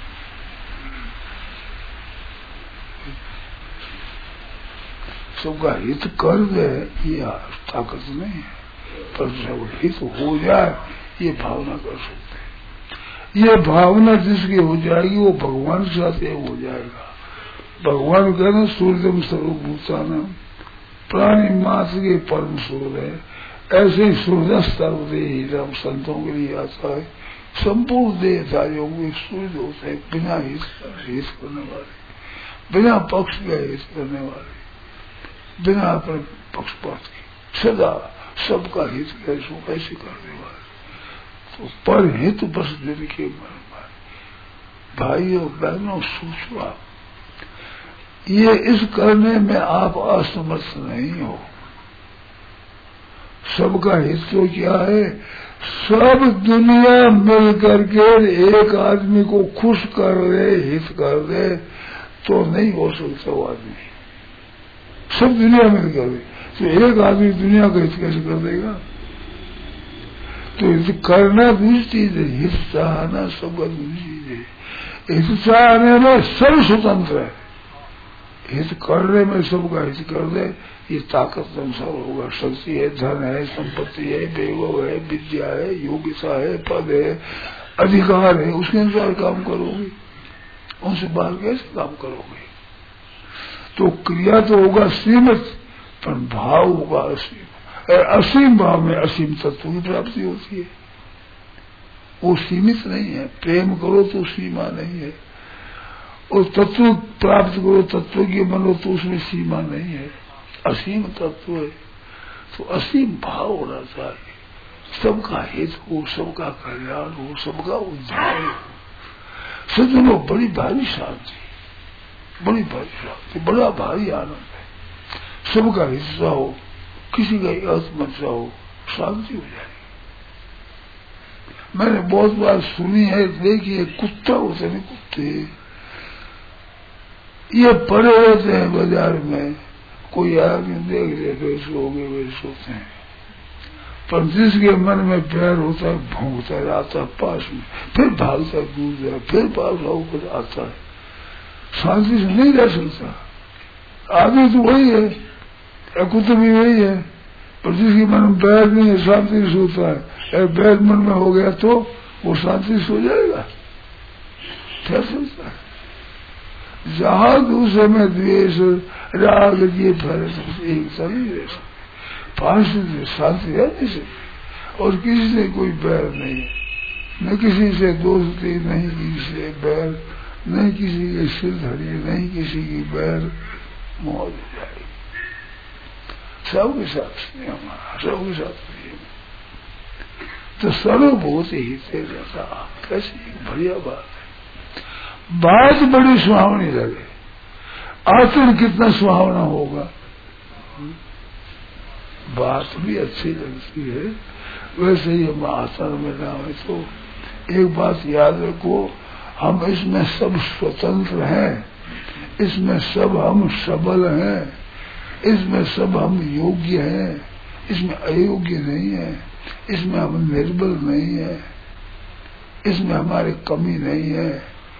सबका हित कर दे ये ताकत नहीं है, पर सब हित हो जाए ये भावना कर सकते हैं। ये भावना जिसकी हो जाएगी वो भगवान के साथ एक हो जाएगा। भगवान कहना सूर्यम सर्वभूतानां प्राणी मात्र के परम सूर्य है। ऐसे ही सूर्य सर्वदेह संतों के लिए आता है, संपूर्ण देहधारियों में सूर्य होते हैं, बिना हित करने वाले। बिना पक्ष के हित करने वाले, बिना अपने पक्षपात के सदा सबका हित कैसे करने वाले, तो पर हित बस दिन के मन में। भाइयों बहनों सोचो आप, ये इस करने में आप असमर्थ नहीं हो। सबका हित तो क्या है, सब दुनिया मिल करके एक आदमी को खुश कर दे, हित कर दे, तो नहीं हो सकता वो आदमी। सब दुनिया मिल कर दे तो एक आदमी दुनिया का हित कैसे कर देगा। तो हित करना दूसरी चीज है, हित चाहना सबका दूसरी चीज है। हित चाहने में सब स्वतंत्र है, हित करने में सबका हित कर दे, ये ताकत अनुसार होगा। शक्ति है, धन है, संपत्ति है, वैभव है, विद्या है, योग्यता है, पद है, अधिकार है, उसके अनुसार काम करोगे, उनसे बाहर कैसे काम करोगे। तो क्रिया तो होगा सीमित, पर भाव होगा असीम। असीम भाव में असीम तत्व की प्राप्ति होती है, वो सीमित नहीं है। प्रेम करो तो सीमा नहीं है, और तत्व प्राप्त करो, तत्व की मनो तो उसमें सीमा नहीं है, असीम तत्व है। तो असीम भाव होना चाहिए, सबका हित हो, सबका कल्याण हो, सबका उद्धार हो। सज्जनों बड़ी भारी शांति, बड़ी भारी शांति, बड़ा भारी आनंद है। सबका हिस्सा हो, किसी का अर्थ मत हो, शांति हो जाएगी। मैंने बहुत बार सुनी है, देखिए कुत्ता होते नहीं, कुत्ते ये पड़े रहते हैं बाजार में, कोई आदमी देख ले वैसे हो गए वैसे सोते हैं, पर जिसके मन में प्यार होता है भौंकता आता है पास में, फिर भागता दूर जाए, फिर पास होकर आता है, शांति से नहीं रह सकता। आदमी तो वही है, कुत्ता भी वही है, पर जिसके मन में प्यार नहीं है शांति से सोता है। बैर मन में हो गया तो वो शांति से सो जाएगा, क्या सोचता है। जहां दूसरे में द्वेष राग ये फैले एक नहीं रह सकते, पास शांति है नहीं। और किसी से कोई बैर नहीं, न किसी से दोस्ती, नहीं किसी से बैर, नहीं किसी के सिर धरिए, नहीं किसी की बैर, मौज हो जाएगी। सबके साथ हमारा, सबके साथ तो सर्वभूत ही से जैसा कैसी बढ़िया बात है। बात बड़ी सुहावनी लगे, आचरण कितना सुहावना होगा। बात भी अच्छी लगती है, वैसे ही हम आचरण में ना हो। तो एक बात याद रखो, हम इसमें सब स्वतंत्र हैं, इसमें सब हम सबल हैं, इसमें सब हम योग्य हैं, इसमें अयोग्य नहीं है, इसमें हम निर्बल नहीं है, इसमें हमारी कमी नहीं है।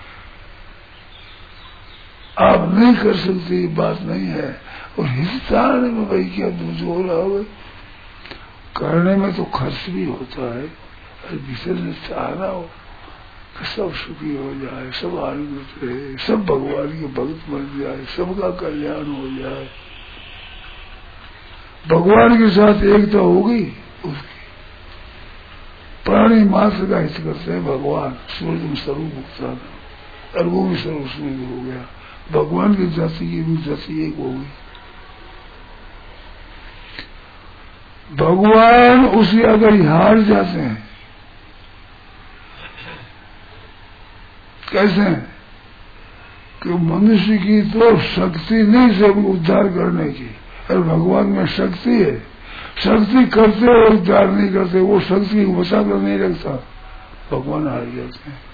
आप नहीं कर सकते बात नहीं है। और हिस्सा में भाई क्या दूध हो रहा हो, करने में तो खर्च भी होता है, भीतर से चाहना हो कि सब सुखी हो जाए, सब आनंद रहे, सब भगवान के भक्त बन जाए, सबका कल्याण हो जाए, भगवान के साथ एकता हो गई उसकी। प्राणी मात्र का हित करते हैं भगवान, सूर्य में स्वरूप भुगतान, अर्गो में स्वरूप सूर्य हो गया, भगवान की जाति की भी जाति एक हो गई। भगवान उसे अगर हार जाते हैं, कैसे कि मनुष्य की तो शक्ति नहीं सब उद्धार करने की, और भगवान में शक्ति है, शक्ति करते और उद्धार नहीं करते, वो शक्ति बचा कर नहीं रखता, भगवान हार जाते हैं।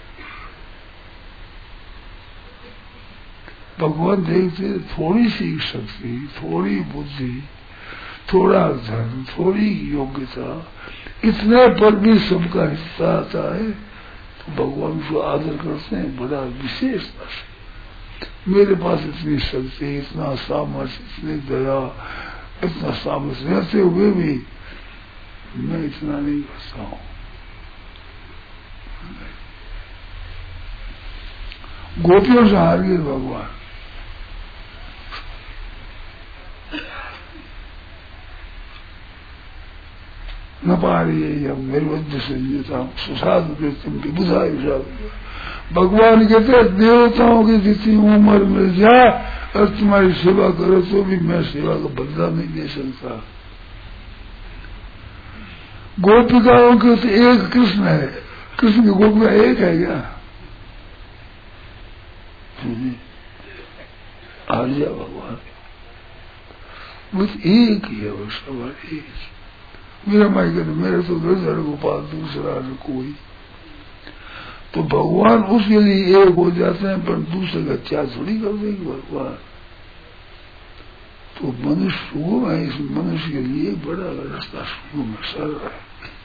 भगवान देखते थोड़ी सी शक्ति, थोड़ी बुद्धि, थोड़ा धन, थोड़ी योग्यता, इतने पर भी सबका हिस्सा आता है, तो भगवान को आदर करते हैं बड़ा विशेषता से। मेरे पास इतनी शक्ति, इतना सामर्थ्य, इतनी दया, इतना सामर्थ्य रहते हुए भी मैं इतना नहीं करता हूँ। गोपियों से हार गए भगवान। न पा रही है, या मेरे वजह से सुसाद तुम भी बुझा। भगवान कहते देवताओं की जितनी उम्र मिल जाए और तुम्हारी सेवा करो तो भी मैं सेवा का बदला नहीं दे सकता। गोपिकाओं के तो एक कृष्ण है, कृष्ण की गोपिका एक है क्या? आर्या भगवान बस एक ही है, वो सब एक। मेरा माई कहते मेरे तो गिरधर गोपाल दूसरा न कोई। तो भगवान उसके लिए एक हो जाते हैं, पर दूसरे का त्याग थोड़ी कर देंगे भगवान। तो मनुष्य सुगम है, इस मनुष्य के लिए बड़ा रास्ता सुगम है, सरल है,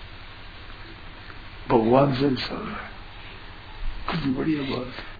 भगवान से सरल है। कितनी बढ़िया बात है।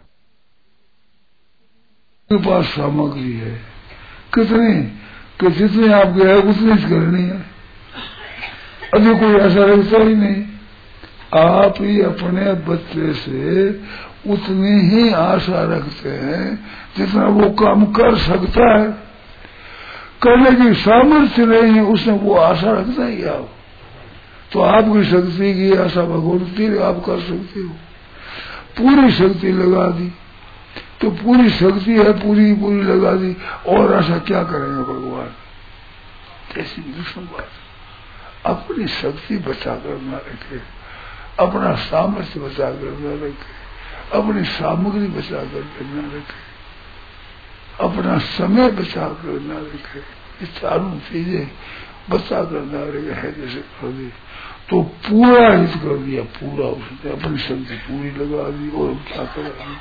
आपके पास सामग्री है कितनी कि जितनी आपके है उतनी करनी है, अभी कोई ऐसा रहता ही नहीं। आप ही अपने बच्चे से उतनी ही आशा रखते हैं जितना वो काम कर सकता है। करने की सामर्थ्य नहीं है उसने, वो आशा रखता ही आप। तो आपकी शक्ति की आशा भगवती आप कर सकते हो, पूरी शक्ति लगा दी तो पूरी शक्ति है, पूरी पूरी लगा दी, और आशा क्या करेंगे भगवान? ऐसी दूसरी बात, अपनी शक्ति बचा कर न रखे, अपना सामर्थ्य बचा कर न रखे, अपनी सामग्री बचा कर न रखे, अपना समय बचा कर न रखे, ये चारों चीजें बचा कर न रखे है जैसे कर दी तो पूरा हित कर दिया, पूरा उसने अपनी शक्ति पूरी लगा दी। और क्या करेंगे?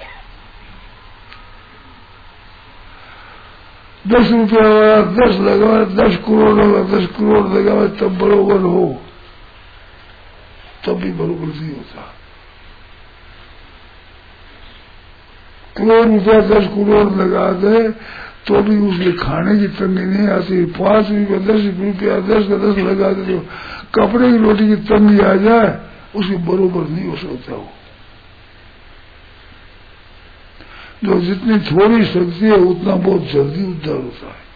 10 रुपया वाला 10 लगा, 10 करोड़ लगा, 10 करोड़ लगा, तब बरोबर हो, तब भी बरोबर नहीं होता। करोड़ रुपया 10 करोड़ लगा दे तो भी उसके खाने की तंगी नहीं आती। 5 रुपया 10 रुपया 10 का 10 लगा दे तो कपड़े की रोटी की तंगी आ जाए, उसके बरोबर नहीं हो सकता। वो जो जितनी थोड़ी शक्ति है उतना बहुत जल्दी उद्धार होता है।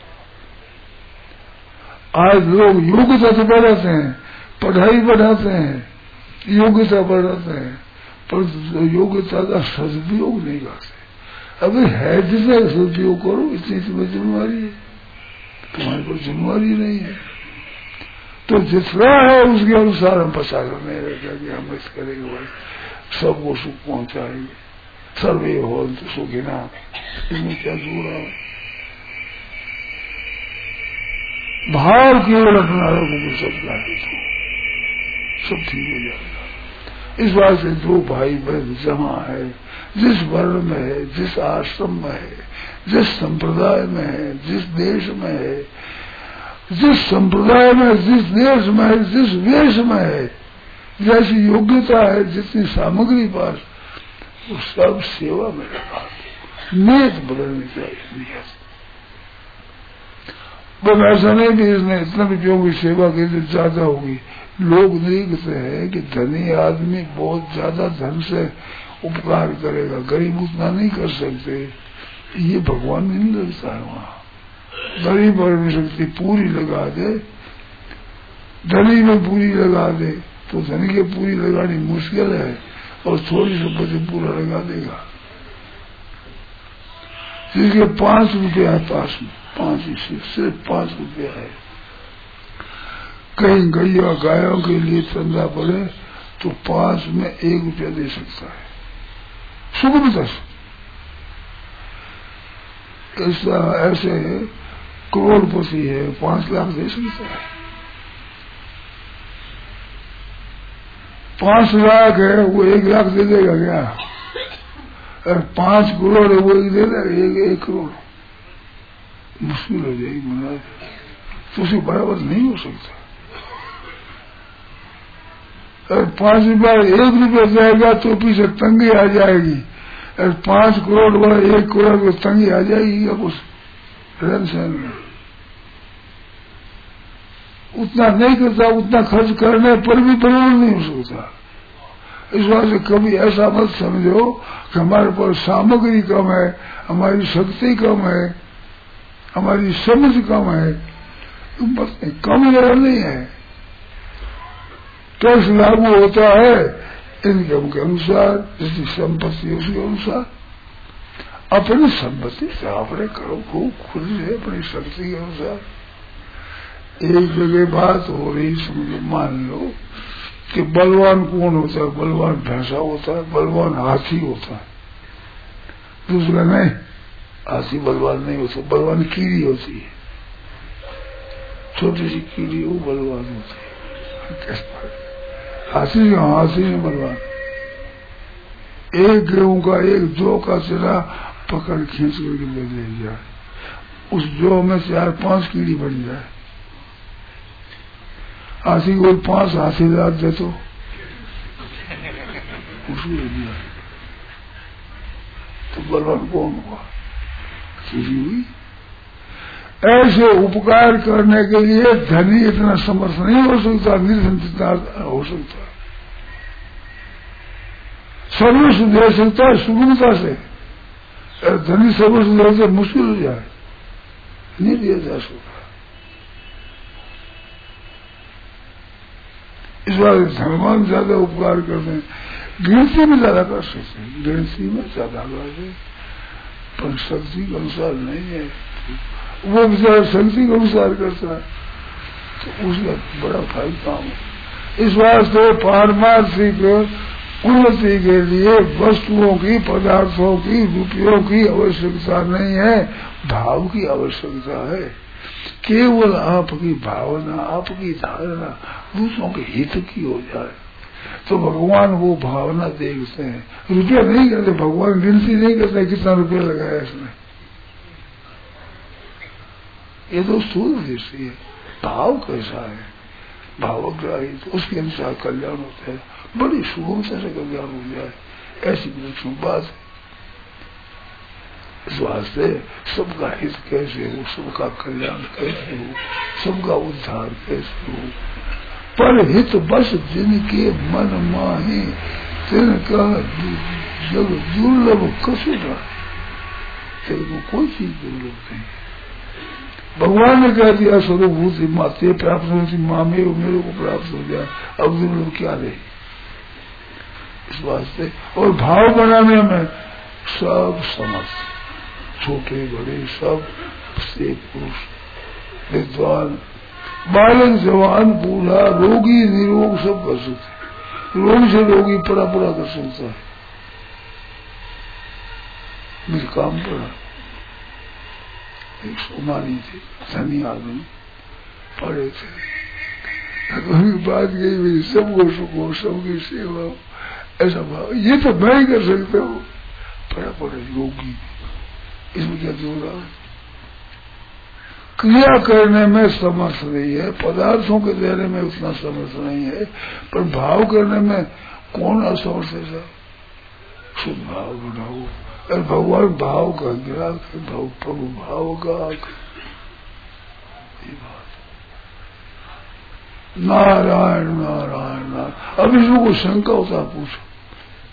आज लोग योग्यता तो बढ़ाते हैं, पढ़ाई बढ़ाते हैं, योग्यता बढ़ाते हैं, पर योग्यता का सदुपयोग नहीं करते। अभी है जितना सदुपयोग करो, इतनी तुम्हें जिम्मेवारी है, तुम्हारे पर जिम्मेवारी नहीं है। तो जितना है उसके अनुसार हम पचा करने रहता कि हम इस करेंगे, भाई सबको सुख पहुंचाएंगे, सर्वे हो तो सुखिना, इसमें क्या जोड़ा है? भाव केवल अपना रखोगे सबका तो सब ठीक हो जाएगा। इस बात से दो भाई बहन जहाँ है, जिस वर्ण में है, जिस आश्रम में है, जिस संप्रदाय में है, जिस देश में है, जिस संप्रदाय में, जिस देश में है, जिस वेश में है, जैसी योग्यता है, जितनी सामग्री पास, वो सब सेवा में लगा। नीयत बदलनी चाहिए, नीयत। बस ऐसा नहीं कि इसने इतना रुपयों की सेवा की तो ज्यादा होगी। लोग देखते हैं कि धनी आदमी बहुत ज्यादा धन से उपकार करेगा, गरीब उतना नहीं कर सकते, ये भगवान नहीं लगता है। वहाँ गरीब और शक्ति पूरी लगा दे, धनी में पूरी लगा दे तो धनी के पूरी लगानी मुश्किल है, और थोड़ी संपत्ति पूरा लगा देगा। जिसके 5 रुपया है पास में, 5 सिर्फ 5 रुपया है, कहीं गैया गायों के लिए चंदा पड़े तो 5 में 1 रुपया दे सकता है, सुगमता से। ऐसा ऐसे करोड़पति है 5 लाख दे सकता है, 5 लाख है वो 1 लाख दे देगा क्या? और 5 करोड़ है वो 1 दे देगा, 1 करोड़ मुश्किल हो जाएगी महाराज, तो उसे बराबर नहीं हो सकता। और 5 रुपया 1 रुपया जाएगा तो पीछे तंगी आ जाएगी, और 5 करोड़ वाला 1 करोड़ को तंगी आ जाएगी अब उस रहन सहन में। उतना नहीं करता, उतना खर्च करने पर भी बराबर नहीं हो सकता। इस बात से कभी ऐसा मत समझो कि हमारे पास सामग्री कम है, हमारी शक्ति कम है, हमारी समझ कम है। बस कम नहीं है, कैसे लागू होता है? इनकम के अनुसार, जिसकी संपत्ति उसके अनुसार। अपनी संपत्ति से आपने करो खूब खुद से अपनी शक्ति के अनुसार। एक जगह बात हो रही, समझो, मान लो कि बलवान कौन होता है? बलवान भैंसा होता है, बलवान हाथी होता है। दूसरा नहीं, हाथी बलवान नहीं होता, बलवान कीड़ी होती है, छोटी सी कीड़ी, वो बलवान होती है। हाथी में बलवान। एक गेहूं का, एक जौ का सिरा पकड़ खींच करके ले जाए, उस जौ में 4-5 कीड़ी बन जाए, हाथी को 5 हाथी दांत दे तो उसको दिया, तो बलवान कौन हुआ? कीड़ी हुई। ऐसे उपकार करने के लिए धनी इतना समर्थ नहीं हो सकता, निर्धन जितना हो सकता। सर्वस्व दे सकता है सुगमता से, धनी सर्वस्व दे से मुश्किल हो जाए, नहीं दिया जा सकता। इस बार धनवान ज्यादा उपकार करते हैं, गिनती में ज्यादा कर सकते हैं, गिनती में ज्यादा करते, पर शक्ति के अनुसार नहीं है। वो बेचारा शक्ति के अनुसार करता है तो उसका बड़ा भारी काम है। इस वास्ते पारमार्थिक उन्नति के लिए वस्तुओं की, पदार्थों की, रुपयों की आवश्यकता नहीं है, भाव की आवश्यकता है। केवल आपकी भावना, आपकी धारणा दूसरों के हित की हो जाए तो भगवान वो भावना देखते हैं। रुपया नहीं करते भगवान, गिनती नहीं करते कितना रुपया लगाया इसने, ये तो स्थूल दृष्टि है। भाव कैसा है, भावग्राही, तो उसके अनुसार कल्याण होता है, बड़ी सुगमता से कल्याण हो जाए, ऐसी विलक्षण बात है। इस वास्ते सबका हित कैसे हो, सबका कल्याण कैसे हो, सबका उद्धार कैसे हो, पर हित बस जिनके मन माहे तिनका जग दुर्लभ कसुरा, तेरे को कोई चीज दुर्लभ नहीं। भगवान ने कह दिया स्वरूपभूति माते प्राप्त होती, माँ मेरे को प्राप्त हो जाए, अब दुर्लभ क्या रहे। इस वास्ते और भाव बनाने में सब समर्थ, छोटे बड़े सब, स्त्री पुरुष, विद्वान, बालक जवान बूढ़ा, रोगी निरोग सब कर सकते। रोग से रोगी पड़ा कर सकता है। मेरे काम पड़ा, एक सोमानी थे, धनी आदमी, पढ़े थे, बात गई मेरी, सबको सुख हो, सबकी सेवा हो, ऐसा भाव, ये तो मैं ही कर सकता हूँ। पड़ा योगी, इसमें क्या जोर रहा है? क्रिया करने में समर्थ नहीं है, पदार्थों के देने में उतना समर्थ नहीं है, पर भाव करने में कौन असमर्थ है साहब? शुद्ध भाव बनाओ। और भगवान भाव का ग्राहक है, प्रभु भाव का नारायण नारायण नारायण। अब इसमें कोई शंका होता है पूछो,